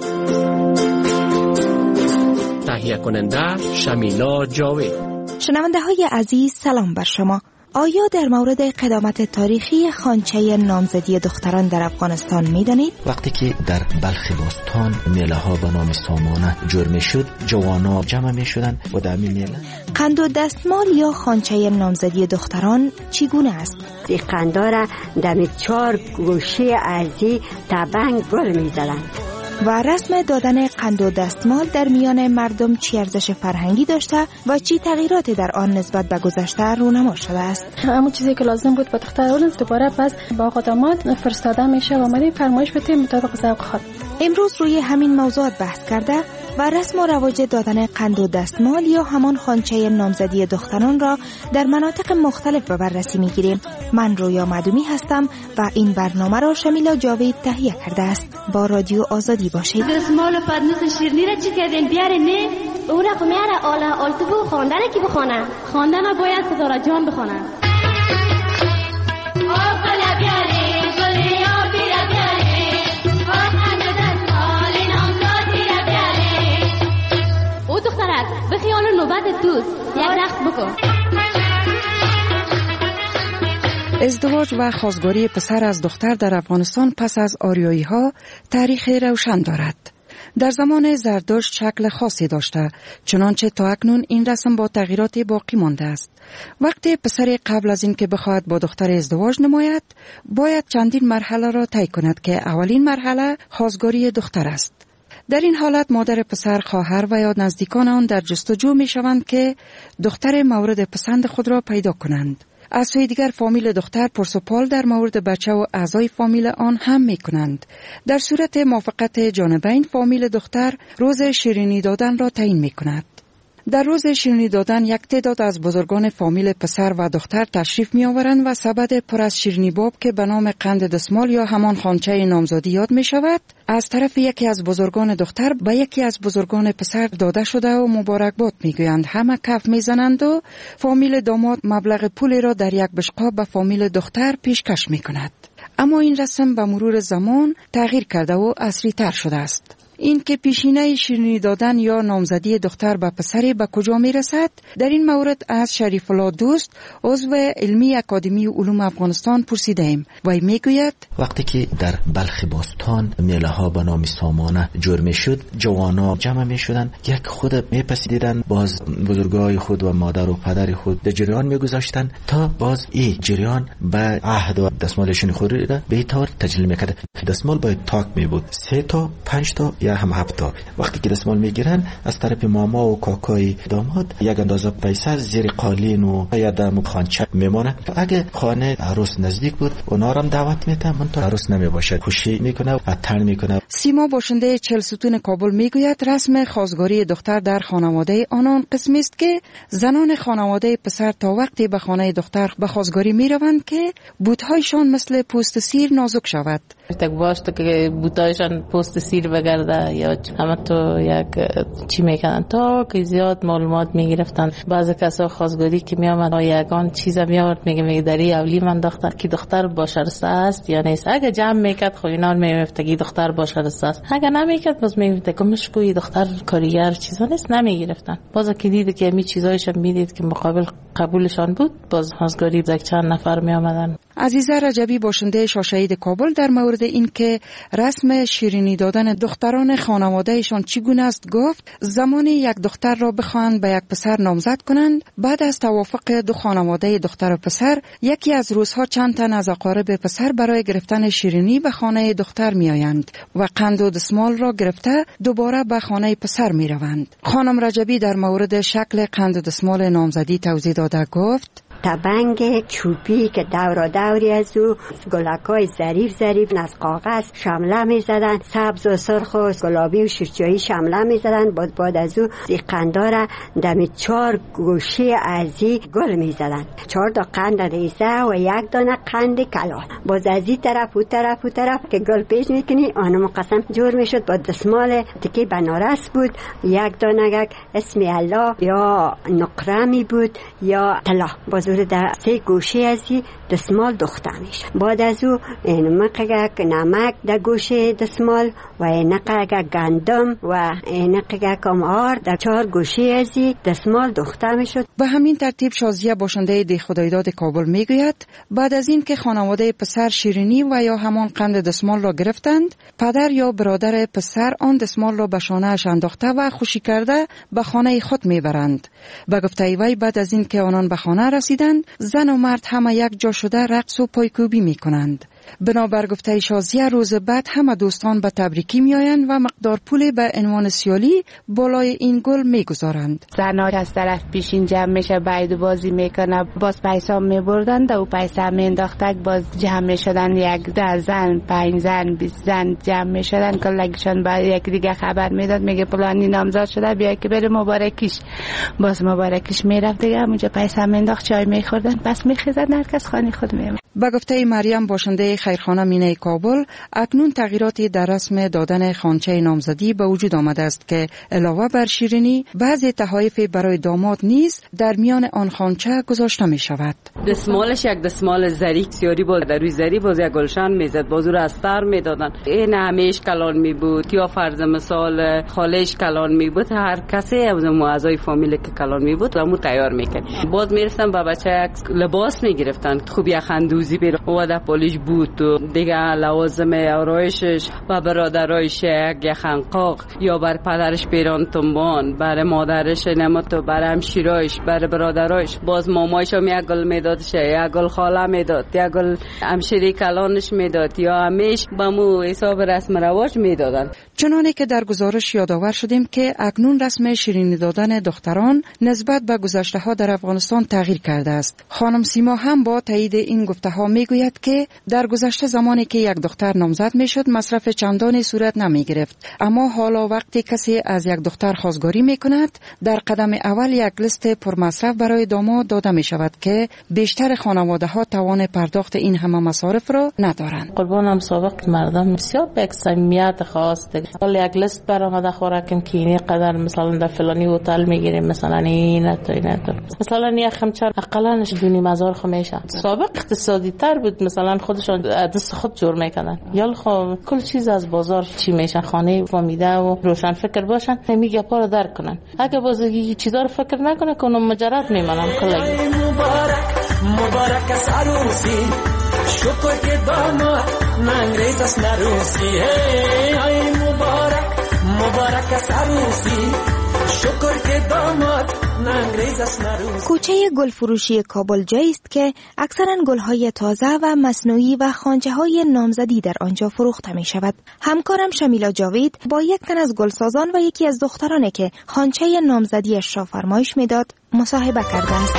تهیه کننده شمیلا جاوید. شنونده های عزیز سلام بر شما. آیا در مورد قدامت تاریخی خوانچه نامزدی دختران در افغانستان می‌دانید؟ وقتی که در بلخ باستان میله ها به نام سامانه جرم شد، جوانا جمع می شدن و در می میله قند و دستمال یا خوانچه نامزدی دختران چگونه است؟ این قندا را در چهار گوشه ارضی تبنگ گل می زدن. و رسم دادن قند و دستمال در میان مردم چی ارزش فرهنگی داشته و چی تغییراتی در آن نسبت به گذشته رونما شده است. همون چیزی که لازم بود با دختر اولاد دوباره پس با آقا داماد فرستاده میشه و آمده فرمایش بده مطابق ذوق خود. امروز روی همین موضوعات بحث کرده و رسم و رواج دادن قند و دستمال یا همان خوانچه نامزدی دختران را در مناطق مختلف به بررسی میگیریم. من رویا معدومی هستم و این برنامه را شمیلا جاوید تهیه کرده است. با رادیو آزادی باشید. دستمال و پدنوس شیرنی را چی کردین بیارین نه؟ او را خمیاره آله آلتبو خواندن کی بخوانه؟ خواندن باید خدا را جان بخوانه. به خیال نوبت دوست یک رخت بکن. ازدواج و خواستگاری پسر از دختر در افغانستان پس از آریایی ها تاریخ روشن دارد. در زمان زردشت شکل خاصی داشته، چنانچه تا اکنون این رسم با تغییرات باقی مانده است. وقتی پسر قبل از اینکه بخواهد با دختر ازدواج نماید، باید چندین مرحله را طی کند که اولین مرحله خواستگاری دختر است. در این حالت مادر پسر، خواهر و یا نزدیکان آن در جستجو می شوند که دختر مورد پسند خود را پیدا کنند. از سوی دیگر فامیل دختر پرسپال در مورد بچه و اعضای فامیل آن هم می کنند. در صورت موافقت جانبین فامیل دختر روز شیرینی دادن را تعیین می کند. در روز شیرینی دادن یک تعداد از بزرگان فامیل پسر و دختر تشریف می آورند و سبد پر از شیرینی باب که به نام قند دستمال یا همان خوانچه نامزدی یاد می شود از طرف یکی از بزرگان دختر به یکی از بزرگان پسر داده شده و مبارکباد می گویند. همه کف می زنند و فامیل داماد مبلغ پولی را در یک بشقاب به فامیل دختر پیشکش می کند. اما این رسم به مرور زمان تغییر کرده و عصری تر شده است. این که پیشینه شیرینی دادن یا نامزدی دختر به پسری به کجا می رسد؟ در این مورد از شریف الله دوست عضو علمی اکادمی علوم افغانستان پرسیده ایم. وی می گوید وقتی که در بلخ باستان میله ها به نام سامانه جرم شد، جوانا جمع می شدن، یک خود می پسیدن، باز بزرگای خود و مادر و پدر خود در جریان می گذاشتن تا باز این جریان به عهد و دستمالشون خود را به طور تجلیل می کرد. دستمال باید تاک می بود، سه تا پنج تا یا هم هفتا. وقتی که دستمال میگیرن از طرف ماما و کاکای داماد یک اندازه پیسه زیر قالین و یا دم خوانچه میمونه. اگه خانه عروس نزدیک بود اونا رو هم دعوت میده، منتها عروس نمیباشه، خوشی میکنه و اتن میکنه. سیما باشنده چهل ستون کابل میگوید رسم خواستگاری دختر در خانواده آنان قسمی است که زنان خانواده پسر تا وقتی به خانه دختر به خواستگاری میروند که بوتهایشان مثل پوست سیر نازک شود. تک باشه که بوتهایشان پوست سیر بگرده یا همه تو یک چی میکنن تا که زیاد معلومات میگرفتن. بعضی کسا خواستگاری که میامد و یگان چیز میارد میگه میگه دری اولی من دختر کی دختر با شرسته است یا نیست. اگه جمع میکرد خو اینا میگفت که دختر با شرسته است، اگه نمیکرد باز میگفت که مشکوی دختر کاریگر چیزا نیست، نمیگرفتن. باز که دید که می چیزایش میدید که مقابل قبولشان بود، باز خواستگاری یک چند نفر میامدن. عزیزه رجبی باشنده شاشهید کابل در مورد این که رسم شیرینی دادن دختران خانوادهشان چگونه است گفت زمانی یک دختر را بخواهند به یک پسر نامزد کنند، بعد از توافق دو خانواده دختر و پسر یکی از روزها چند تن از اقارب پسر برای گرفتن شیرینی به خانه دختر می آیند و قند و دستمال را گرفته دوباره به خانه پسر می روند. خانم رجبی در مورد شکل قند و دستمال نامزدی توضیح داده گفت تبنگ چوبی که دورا دوری از او گلکای ظریف ظریف از کاغذ شمله می زدن، سبز و سرخ و گلابی و شیرچایی شمله می زدن. بعد بعد از او قندارا دمی چهار گوشه ازی گل می زدن، چهار تا قند ریزه و یک دانه قند کلان. باز از این طرف و طرف و طرف که گل پیش میکنی آنو مقسم جور می شد. با دستمال تکی بنارس بود، یک دانه اسم الله یا نقره بود یا طلا. باز در سه گوشه ازی دستمال دخته میشه. بعد از او نمک نمک در گوشه دستمال و نمک گندم و نمک کمار در چهار گوشه ازی دستمال دخته میشد. به همین ترتیب شازیه باشنده دی خدایداد کابل میگوید بعد از این که خانواده پسر شیرینی و یا همان قند دستمال را گرفتند، پدر یا برادر پسر آن دستمال را به شانه‌اش انداخته و خوشی کرده به خانه خود میبرند. به گفته وی بعد از این که آنان به خانه رسیدند، زن و مرد همه یک جا شده رقص و پایکوبی می کنند. بنابر گفته شازیه روز بعد همه دوستان به تبریکی میآیند و مقدار پول به عنوان سیالی بالای این گل میگذارند. زنها از طرف پیشین جمع میشه باید بازی میکنه باز پیسا میبردند و پیسا مینداختک باز جمع میشدن یک ده زن پنج زن بیست زن جمع میشدن کلگشان با یک دیگه خبر میداد میگه پلانی نامزد شده بیا که بره مبارکیش باز مبارکیش میرفت دیگه اونجا پیسا مینداخت چای میخوردن پس میخیزد هر کس خانه خود میامد. با گفته مریم باشنده خیرخانه مینه کابل اکنون تغییراتی در رسم دادن خوانچه نامزدی به وجود آمده است که علاوه بر شیرینی بعضی تحایف برای داماد نیز در میان آن خوانچه گذاشته می شود. دستمالش یک دستمال زری سیاری بود در روی زری باز یک گلشن میزد باز رو از تر میدادن این همیش کلان می بود یا فرض مثال خالش کلان می بود هر کسی از اعضای فامیل که کلان می بود همون تیار میکرد باز میرفتن با بچه لباس میگرفتن خوب یک خندوزی بیر و در پالیش بود و دیگه لوازم آرایشش و برادرایش یک خنقاق یا بر پدرش پیران تنبان برای مادرش نمتو برای همشیرایش برای برادرایش باز مامایش هم یک گل میدادش یک گل خاله میداد یک گل همشیری کلانش میداد یا همیش بمو حساب رسم رواج میدادن. چنانه که در گزارش یادآور شدیم که اکنون رسم شیرینی دادن دختران نسبت به گذشته ها در افغانستان تغییر کرده است. خانم سیما هم با تایید این گفته ها میگوید که در گذشته زمانی که یک دختر نامزد میشد مصرف چندانی صورت نمی گرفت، اما حالا وقتی کسی از یک دختر خواستگاری می کند در قدم اول یک لیست پرمصرف برای داماد داده می شود که بیشتر خانواده ها توان پرداخت این همه مصارف را ندارند. قربانم سابق مردم بسیار به یک صمیمیت خاص حالا یک لیست برآمده خوراکم که اینی قدر مثلا در فلانی هتل میگیریم مثلا این تا این تا مثلا یک خمچار اقلانش دونی مزار خو میشه. سابق اقتصادی تر بود مثلا خودشون دست خود جور میکنن یا خب کل چیز از بازار چی میشه خانه فامیده و روشن فکر باشن همین گپا رو درک کنن. اگه بازی چیزا رو فکر نکنه که اونم مجرد میمونن کلا. مبارک مبارک از عروسی شکر که داماد ننگریز است نروسی ای مبارک مبارک از عروسی شکر که داماد ننگریز است نروسی. کوچه گل فروشی کابل جایی است که اکثرا گل‌های تازه و مصنوعی و خوانچه‌های نامزدی در آنجا فروخته می شود. همکارم شمیلا جاوید با یک تن از گلسازان و یکی از دخترانی که خوانچه نامزدیش را فرمایش میداد مصاحبه کرده است.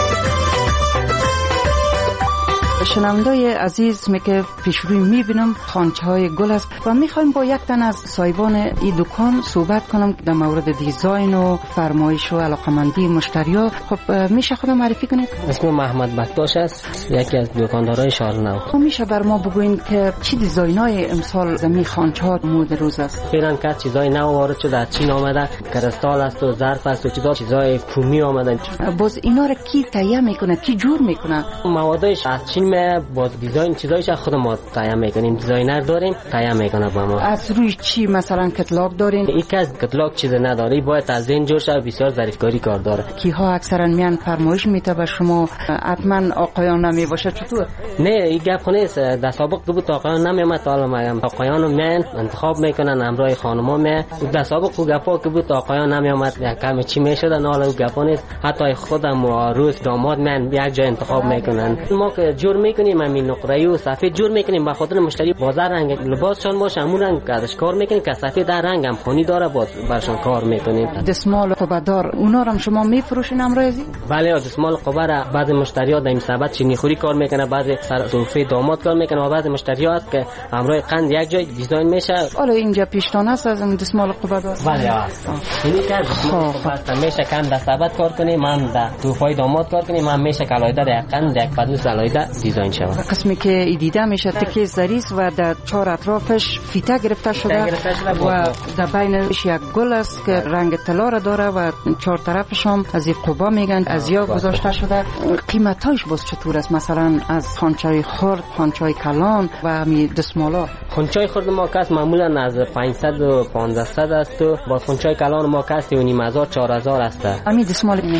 شنوندای عزیز می که پیش روی می بینم خوانچه های گل است و می خوایم با یک تن از صاحبان این دکان صحبت کنم در مورد دیزاین و فرمایش و علاقمندی مشتری‌ها. خب میشه خودم معرفی کنید؟ اسم محمد بکتاش است، یکی از دکاندارای شارنو. میشه بر ما بگوین که چی دیزاینای امسال زمین خوانچه ها مورد روز است؟ فعلا که چیزای نو وارد شده از چین آمده، کریستال است و ظرف است و چیزا چیزای کومی آمدن. باز اینا رو کی تهیه میکنه؟ کی جور میکنه؟ موادش از چین باز دیزاین چیزایش خود ما تهیه میکنیم، دیزاینر داریم تهیه میکنه با ما. از روی چی مثلا کتلاگ دارین؟ یک از کتلاگ چیز نداره، باید از این جور شده، بسیار ظریفکاری کار داره. کیها اکثرا میان فرمایش میته به شما؟ حتما آقایان نمی باشه چطور؟ نه این گپ نیست، در سابق بود آقایان نمیومد، حالا میگم آقایان میان انتخاب میکنن همراه خانما می. در سابق او گپا که بود آقایان نمیومد، یک کم چی میشدن، حالا او گپا نیست، حتی خودم روز داماد میان یک جای انتخاب میکنن. ما که جور میکنیم همین نقره‌ای و سفید جور میکنیم به خاطر مشتری بازار رنگ لباسشون باشه همون رنگ کارش کار میکنیم که سفید در رنگ هم خونی داره باز برشون کار میکنیم. دستمال قبه‌دار اونا رو شما میفروشین امروزی؟ بله دستمال قبه را بعضی مشتری‌ها در این سبد چینی خوری کار میکنه، بعضی سرسفره داماد کار میکنه و بعضی مشتری‌ها هست که امروز قند یک جای دیزاین میشه. حالا اینجا پیشتان است از این دستمال قبه‌دار؟ بله است. اینی که دستمال قبه میشه کم در سبد کار کنیم، هم در توفای داماد کار کنیم، هم میشه کلایده در قند یک پدوس علایده دیزاین شه. قسمی که دیده میشه تکه زریس و در چهار اطرافش فیته گرفته شده و در بینش یک گل است که رنگ طلا را داره و چهار طرفش هم از این قبا میگن از یا گذاشته شده. قیمتاش باز چطور است؟ مثلا از خوانچه خرد، خوانچه کلان و می دستمالا؟ خوانچه خرد ما کاست معمولا از پانصد و پانصد است و با خوانچه کلان ما کاست و نیم هزار چهار هزار است. همین دستمال نمی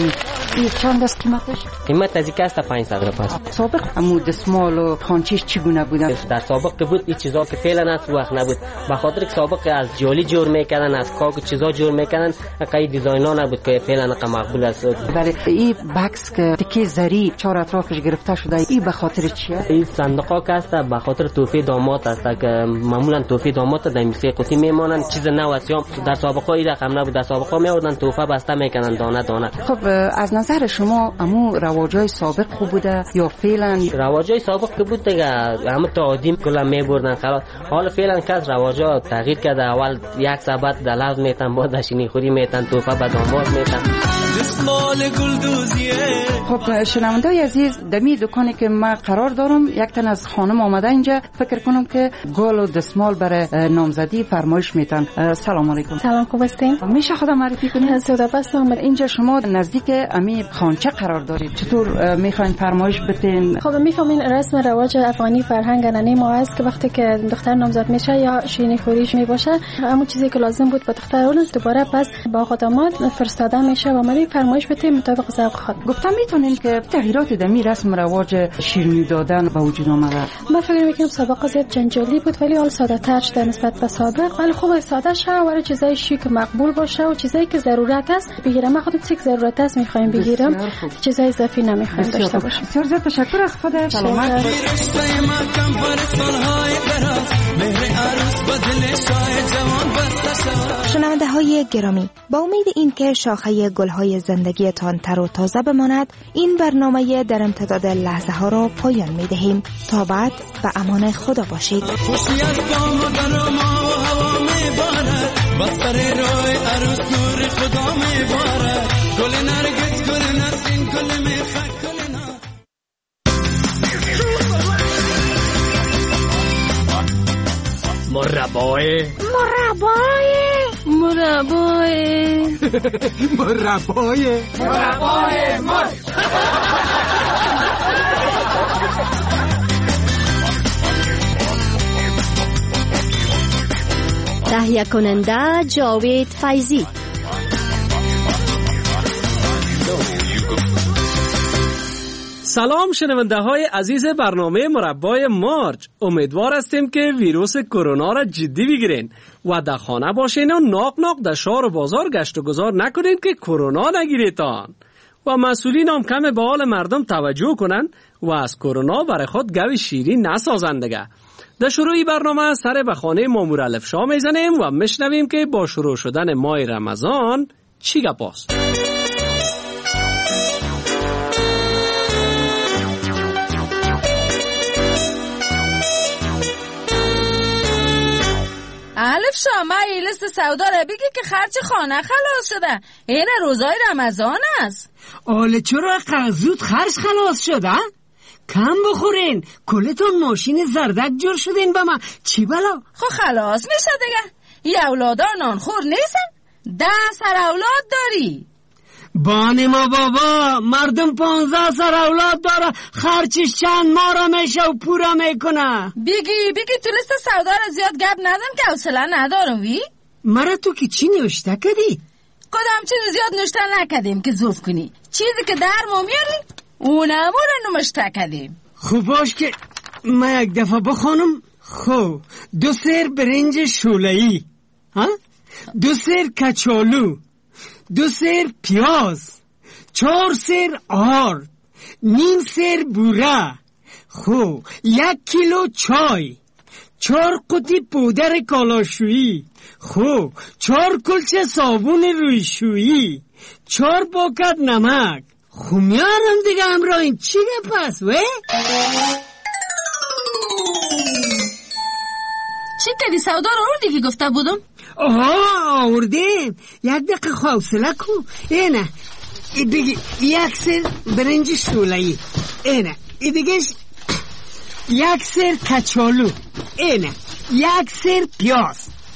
این چند است قیمتش؟ قیمت از یک است پانصد روپیه. سابق امو دستمال و خانچیش چگونه بودن؟ در سابق که بود این چیزا که فعلا است وقت نبود، به خاطر که سابق از جالی جور میکردن، از کاغذ چیزا جور میکردن، قای دیزاینا نبود که فعلا مقبول است. ولی این بکس که تکی زری چهار اطرافش گرفته شده، این به خاطر چیه؟ این صندوقا که است به خاطر تحفه داماد است که معمولا تحفه داماد در میسه قوطی میمانند، چیز نو است. در سابقا این رقم نبود، در سابقا میوردن تحفه بسته میکنن دانه دانه. خب از نظر شما امو رواجای سابق خوب بوده یا فعلا؟ رواجای سابق که بود دیگه همه تعادیم کلا میبردن خلاص. حالا فعلا کس رواجا تغییر کرده، اول یک سبت در لفظ میتن، بعد دشینی خوری میتن، تحفه به داماد میتن. خب شنوندای عزیز، دمی دکانی که ما قرار دارم یک تن از خانم آمده اینجا، فکر کنم که گل و دستمال برای نامزدی فرمایش میتن. سلام علیکم. سلام، خوب هستین؟ میشه خودم معرفی کنید؟ سودا بستم. اینجا شما نزدیک امی خانچه قرار دارید، چطور میخواین فرمایش بتین؟ خب میفهمین رسم رواج افغانی فرهنگ انانی ما است که وقتی که دختر نامزد میشه یا شیرینی خوریش میباشه، همون چیزی که لازم بود به دختر اون دوباره پس با خدامات فرستاده میشه و ما فرمایش بتیم مطابق ذوق خود. گفتم میتونین که تغییرات دمی رسم رواج شیرینی دادن به وجود آمده. من فکر میکنم سابقا زیاد جنجالی بود ولی حال ساده تر شده نسبت به سابق، ولی خوب ساده شه و چیزای شیک مقبول باشه و چیزایی که ضرورت است بگیرم. ما خودم چیزی که ضرورت است میخوایم بگیرم، چیزای اضافی نمیخوایم داشته باشیم. بسیار زیاد تشکر از خودت. سلامت. شنونده های گرامی، با امید این که شاخه گلهای زندگیتان تر و تازه بماند، این برنامه در امتداد لحظه ها را پایان می دهیم. تا بعد به امان خدا باشید. مربای مربای مربای مربای مربای مر تهیه کننده جاوید فیضی. سلام شنونده های عزیز برنامه مربای مارج، امیدوار هستیم که ویروس کرونا را جدی بگیرین و در خانه باشین و ناق ناق در شهر و بازار گشت و گذار نکنین که کرونا نگیریتان و مسئولین هم کم به حال مردم توجه کنن و از کرونا برای خود گوی شیرین نسازندگه. در شروع برنامه سر به خانه مامور الفشا میزنیم و میشنویم که با شروع شدن ماه رمضان چی گپاست. الف شما این لیست سودا را بگی که خرچ خانه خلاص شده. این روزای رمضان است. آله چرا قزود خرچ خلاص شده؟ کم بخورین، کلتون ماشین زردک جور شدین به من، چی بلا؟ خو خلاص میشه دیگه. یه اولادا نانخور نیستن؟ ده سر اولاد داری؟ بانی ما بابا، مردم پانزده سر اولاد داره، خرچش چند ماه را میشه و پورا میکنه. بگی بگی تو لیست سودا را زیاد گپ ندن که حوصله ندارم وی؟ مرا تو که چی نوشته کردی؟ کدام چیز زیاد نوشته نکردیم که زوف کنی. چیزی که در ما میاری اونمو را نوشته کردیم. خوب باش که من یک دفعه بخونم. خب دو سر برنج شوله‌ای، ها؟ دو سر کچالو، دو سر پیاز، چهار سر آرد، نیم سر بوره، خب یک کیلو چای، چهار قطی پودر کالاشویی، خب چهار کلچه صابون رویشویی، چهار پاکت نمک. خب میارم دیگه همراه این چی پس وی؟ چی کدی سودا رو آوردی که گفته بودم؟ آها آوردیم، یک دقیقه حوصله کو. اینه ای بگی یک سر برنج شوله‌ای، اینه ای دیگهش یک سر کچالو، اینه یک سر پیاز،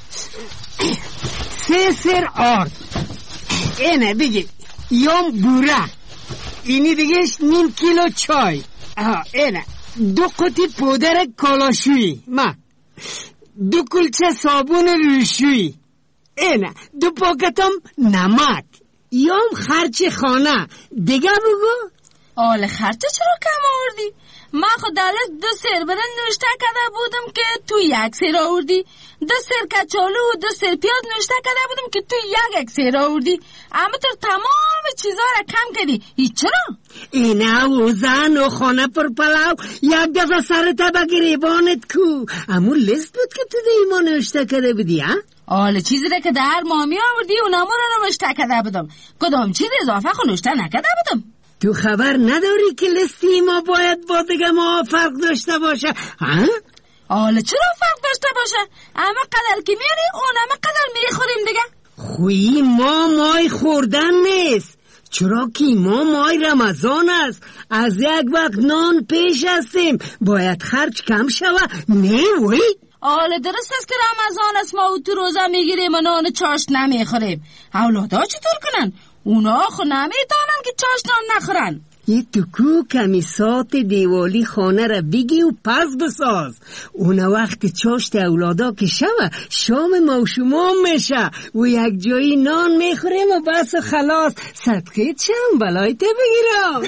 سه سر آرد، اینه بگی یوم بوره، اینی دیگهش نیم کیلو چای، آها اینه دو قطی پودر کالاشویی، ما دو کلچه صابون رویشویی، اینه دو پاکتم نمک، یام خرچ خانه دیگه بگو. آل خرچه چرا کم آوردی؟ من خود دلت دو سر بدن نوشته کرده بودم که تو یک سر آوردی، دو سر کچالو و دو سر پیاز نوشته کرده بودم که تو یک یک سر آوردی، اما تو تمام چیزا را کم کردی. ای چرا؟ اینا و زن و خانه پر پلاو یک دفعه سرت به گریبانت کو. امو لیست بود که تو دیما نوشته کرده بودی ها؟ آل چیزی را که در مامی آوردی اونامو را نوشته کرده بودم، کدام چیز اضافه خو نوشته نکرده بودم. تو خبر نداری که لیستی ما باید با دیگه ما فرق داشته باشه ها؟ آله چرا فرق داشته باشه؟ اما قدر که میاری اون اما قدر میخوریم دیگه. خویی ما مای خوردن نیست، چرا که ما مای رمضان است، از یک وقت نان پیش هستیم، باید خرج کم شوه. نه وی آله درست است که رمضان است ما تو روزه میگیریم و نان چاشت نمیخوریم. اولادا چطور کنن؟ اونا خو نمیتونن که چاشت نان نخورن. یه تکو کمیسات دیوالی خانه را بگی و پس بساز. اونا وقت چاشت اولادا که شوه شام ما و شما میشه و یک جایی نان میخوریم و بس و خلاص. صدقه چم بلایت بگیرم.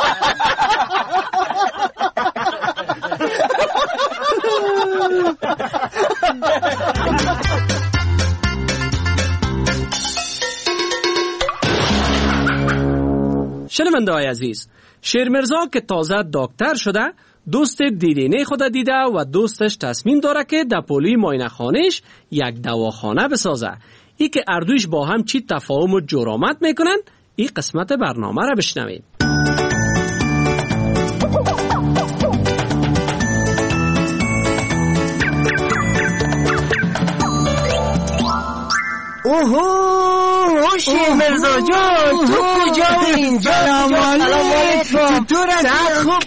شنونده های عزیز، شیرمرزا که تازه دکتر شده دوست دیرینه خود دیده و دوستش تصمیم داره که در پولی ماینه خانش یک دواخانه بسازه. ای که اردویش با هم چی تفاهم و جرامت میکنن، این قسمت برنامه را بشنوید. اوهو شیرمرزا جان، تو کجا و اینجا؟ سلام علیکم. چطور هستی؟ خوب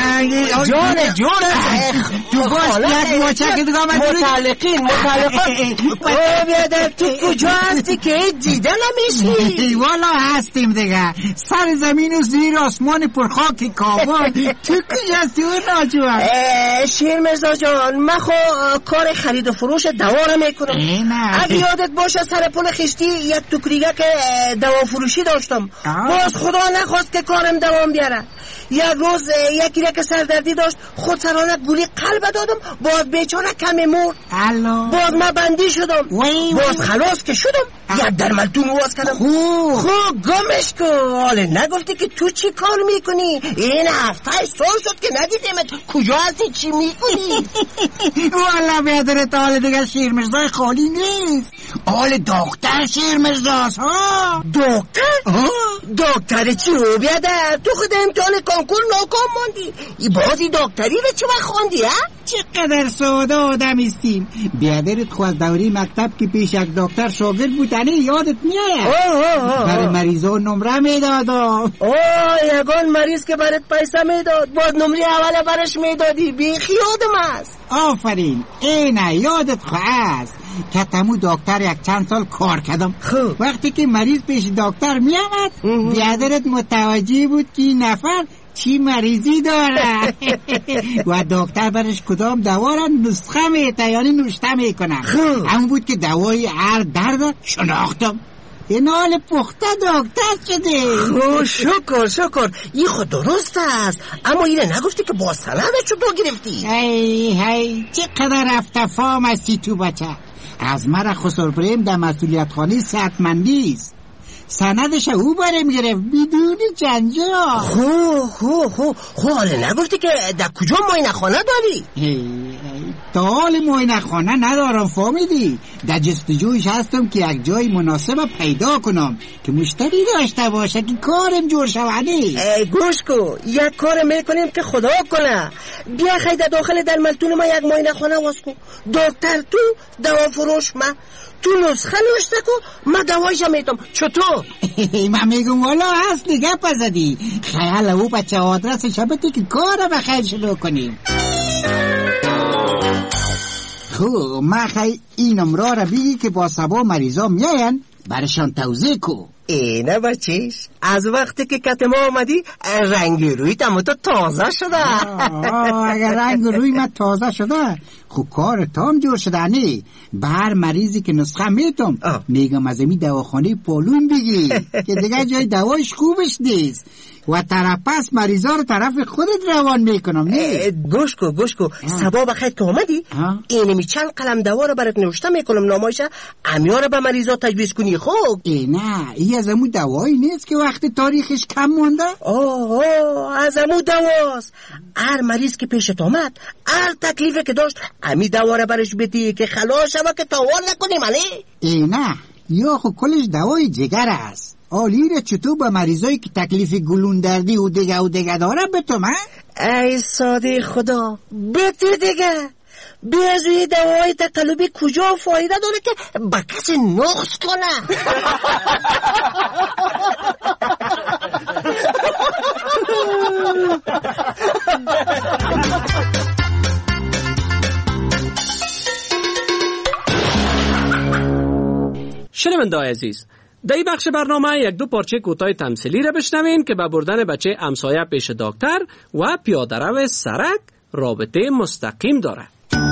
جان جان تو باش یک موچه که دیگه آمد متعلقین متعلقین او بیادر تو کجا هستی که دیده نمیشی؟ والا هستیم دیگه، سر زمین و زیر آسمان پرخاک کابل. تو کجا هستی و ناجوان؟ شیرمرزا جان من خو کار خرید و فروش دوا رو میکنم. اگه یادت باشه سر پل خشتی یک توکریگه که دوا فروشی داشتم، باز خدا نخواست که کارم دوام بیاره. یک روز یکی را که سردردی داشت خود سرانه گولی قلب دادم، باز بیچاره کمی مرد. باز من بندی شدم، باز خلاص که شدم یک درملتون واز کردم. خوب گمش کن. حالا نگفتی که تو چی کار میکنی؟ این هفته سال شد که ندیدم کجا هستی چی میکنی؟ والا بیادرت حال دیگه شیرمرزای خالی نیست، حال دکتر شیرمرزاست. ها دکتر؟ دکتر چی رو بیادر؟ تو خود امتحان کنکور ناکام ماندی، ای بازی دکتری رو چه وقت خوندی ها؟ چقدر ساده آدم استیم. بیادرت خو از دوری مکتب که پیش یک دکتر شاگرد بودنی یادت میاد؟ برای مریضان نمره میدادم. اوه یگان مریض که برات پیسه میداد باز نمره اول برش میدادی. بیخی یادم است. آفرین اینه یادت خو است که تمو دکتر یک چند سال کار کردم. وقتی که مریض پیش دکتر میامد بیادرت متوجه بود که این نفر چی مریضی داره و دکتر برش کدام دوا را نسخه میته یعنی نوشته میکنه. همون بود که دوای هر درد شناختم. این حال پخته دکتر شده. شکر شکر این خود درست است، اما اینه نگفتی که با سلامت شو دو گرفتی. هی هی چقدر رفته فام هستی تو بچه. از مرا خسر بریم در مسئولیت خانه صحتمندی است، سندش او برم گرفت بدون جنجال. خو خو خو خو حالا نگفتی که در کجا معاینه خانه داری؟ تا حال معاینه خانه ندارم فهمیدی، در جستجویش هستم که یک جای مناسب پیدا کنم که مشتری داشته باشه که کارم جور شوانی. گوش کو یک کار میکنیم که خدا کنه. بیا خیلی داخل در ملتون ما یک معاینه خانه واس کو، دکتر تو دوا فروش ما تو نسخه نوشته کو ما دوایش میتم. چطور؟ من میگم والا هست دیگه پزدی خیال او بچه آدرس شبتی که کار بخیر شروع کنیم. خب من خیلی این نمره را بگی که با سبا مریضا میاین برشان توضیح کو. اینه بچیش از وقتی که کت ما آمدی رنگ روی تمام تازه شده. اگر رنگ روی من تازه شده خب کار تام جور شده نه. به هر مریضی که نسخه میتم میگم از امی دواخانه پالون بگی که دیگه جای دوایش خوبش نیست و تراپس مریضا رو طرف خودت روان میکنم. نه گوش کو گوش کو سبا بخیر که آمدی اینمی چند قلم دوا رو برات نوشته میکنم نامایشه امیا رو به مریضا تجویز کنی. خب ای نه این از امو دوایی نیست که وقت تاریخش کم مونده. آه از امو دواست. هر مریض که پیشت آمد هر تکلیفی که داشت امی دوا رو برش بدی که خلاص شوه که تاوان نکنیم. علی ای نه یا خو کلش دوای جگر است. آلیره چطور با مریضایی که تکلیف گلون دردی و دیگه و دیگه داره بتو من؟ ای ساده خدا بتو دیگه بیازوی دوای تقلبی کجا فایده داره که با کسی نقص کنه؟ شنونده‌های عزیز، در این بخش برنامه یک دو پارچه کوتاه تمثیلی را بشنوین که به بردن بچه همسایه پیش دکتر و پیاده رو سرک رابطه مستقیم داره.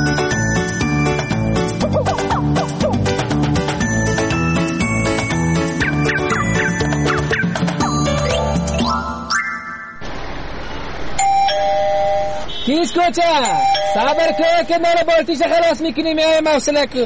کیس کوچه صبر که که مرا بالتیش خلاص میکنیم یا موصله که.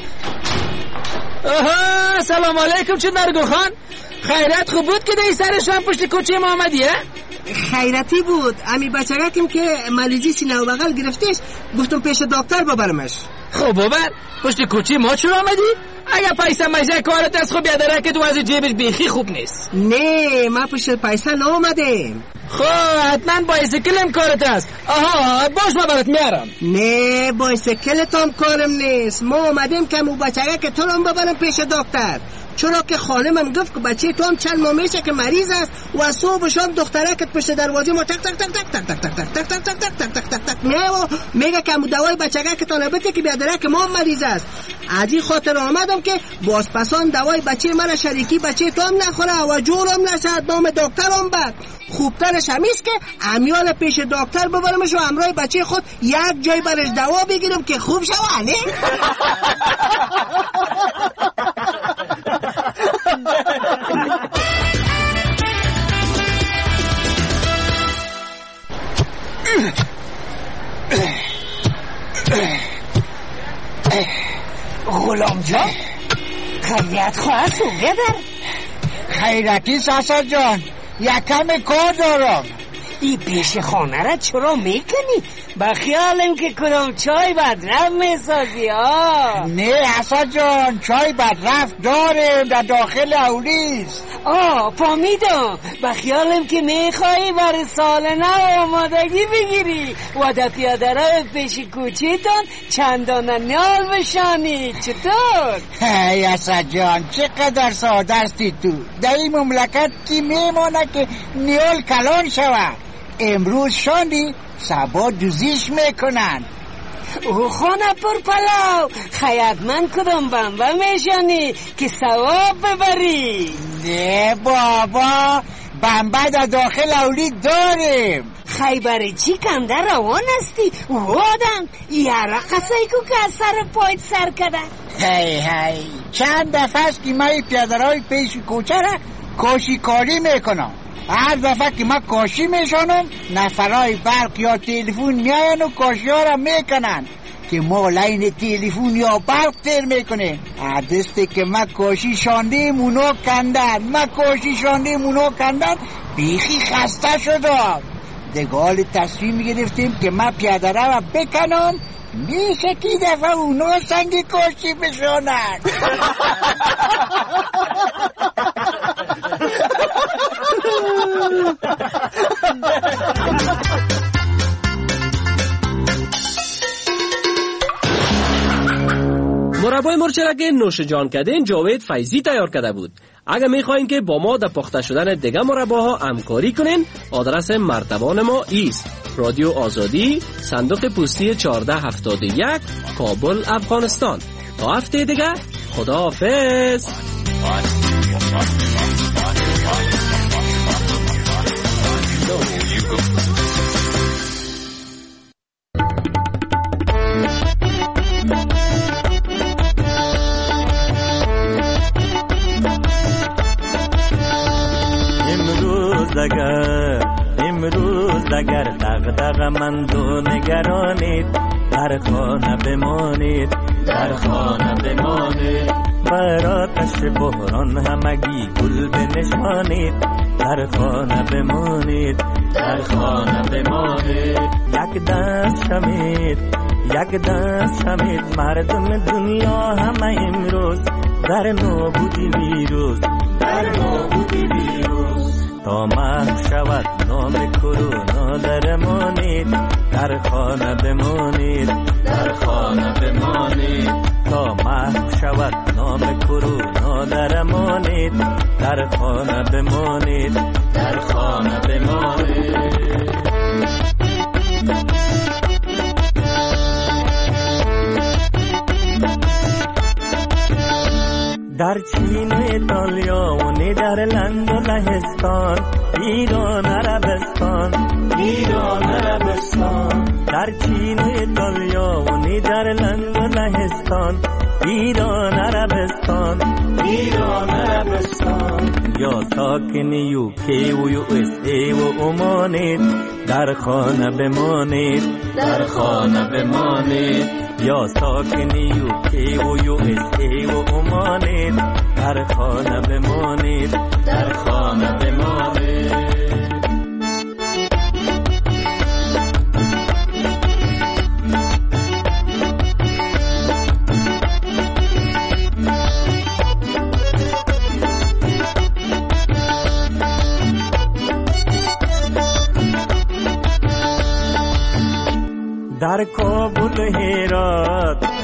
آها سلام علیکم. چه نرگو خان خیرت خوب بود که در سرش هم پشت کوچه ما آمدی؟ خیرتی بود. امی بچگکم که ملیزی سینه و بغل گرفتش گفتم پیش دکتر ببرمش. خب ببر پشت کوچه ما چرا آمدی؟ اگه پیسه مجه کارت از خوب یادره که تو از جیبش بیخی خوب نیست. نه ما پشت پیسه نامدیم. خب حتما بایسکلم کارت است. آها باش ما برات میارم. نه بایسکلت هم کارم نیست. ما آمدیم که مو بچگه که تو رو ببرم پیش دکتر، چرا که خانمم گفت که بچه تو هم چند ماه میشه که مریض است و صبح شام دخترکت پشت دروازه ما تک تک تک تک تک تک تک تک تک تک تک تک تک تک تک میگه و میگه که دوای بچگه که تو نبته که بیادره که ما مریض است. از این خاطر آمدم که بازپسان دوای بچه من شریکی بچه تو هم نخوره و جورم نشد نام دکترم بد. خوبترش همیست که امیال پیش دکتر ببرمش و امرای بچه خود یک جای برش دوا بگیرم که خوب شوه. نه غلام جان خیریت خواهد سو بدر. خیرتی ساسا جان یکم کار دارم. ای پیش خانه را چرا میکنی؟ با خیالم که کدام چای بدرفت میسازی ها. نه حسن جان چای بدرفت داریم در داخل اولیست. آه فهمیدم. با خیالم که میخوایی برای سال نو آمادگی بگیری و در پیاده رو پیش کوچیتان چندانه نیال بشانی. چطور؟ هی حسن جان چقدر ساده استی تو. در این مملکت کی میمانه که نیال کلان شود. امروز شاندی سبا دوزیش میکنن. او خانه پر پلاو خیاد من کدام بمبا میشانی که ثواب ببری. نه بابا بمبا در داخل اولید داریم. خیبری چی کنده روان استی؟ وادم یارا قصایی که که از سر پایت سر کده. هی هی چند دفعه است که من پیادرهای پیش کوچه را کاشی کاری میکنم. هر دفعه که من کاشی میشانم نفرای برق یا تلفون میاین و کاشی ها را میکنن که ما لین تلفون یا برق تیر میکنه. عدسته که من کاشی شانده مونو کندن من کاشی شانده مونو کندن بیخی خسته شدم. دگال تصمیم گرفتیم که من پیاده را بکنم میشه که دفعه اونا سنگی کاشی بشانن. مربای مرچرک نوش جان کردین جاوید فیضی تیار کرده بود. اگر میخواین که با ما در پخته شدن دیگه مرباها همکاری کنین آدرس مرتبان ما ایست: رادیو آزادی، صندوق پستی چهارده هفتاد و یک، کابل، افغانستان. تا هفته دیگه خداحافظ. اگر امروز اگر دغدغه مند و نگرانید در خانه بمانید در خانه بمانید بر آتش بحران همگی گل بنشانید در خانه بمانید در خانه بمانید یک دست شمید یک دست شمید مردم دنیا همه امروز در نابودی ویروس در نابودی ویروس تا محو شود نام کرونا درمانید در خانه بمانید در خانه بمانید تا محو شود نام کرونا درمانید در خانه بمانید در خانه بمانید در چین و ایتالیا و نیدرلند و لهستان ایران عربستان ایران عربستان در چین و ایتالیا و نیدرلند و لهستان ایران عربستان ایران عربستان یا ساکن یوکی و یو اس ای و عمانید در خانه بمانید در خانه بمانید یا ساکن یوکی و یو اس ای و عمانید در خانه بمانید در خانه بمانید در کابل هرات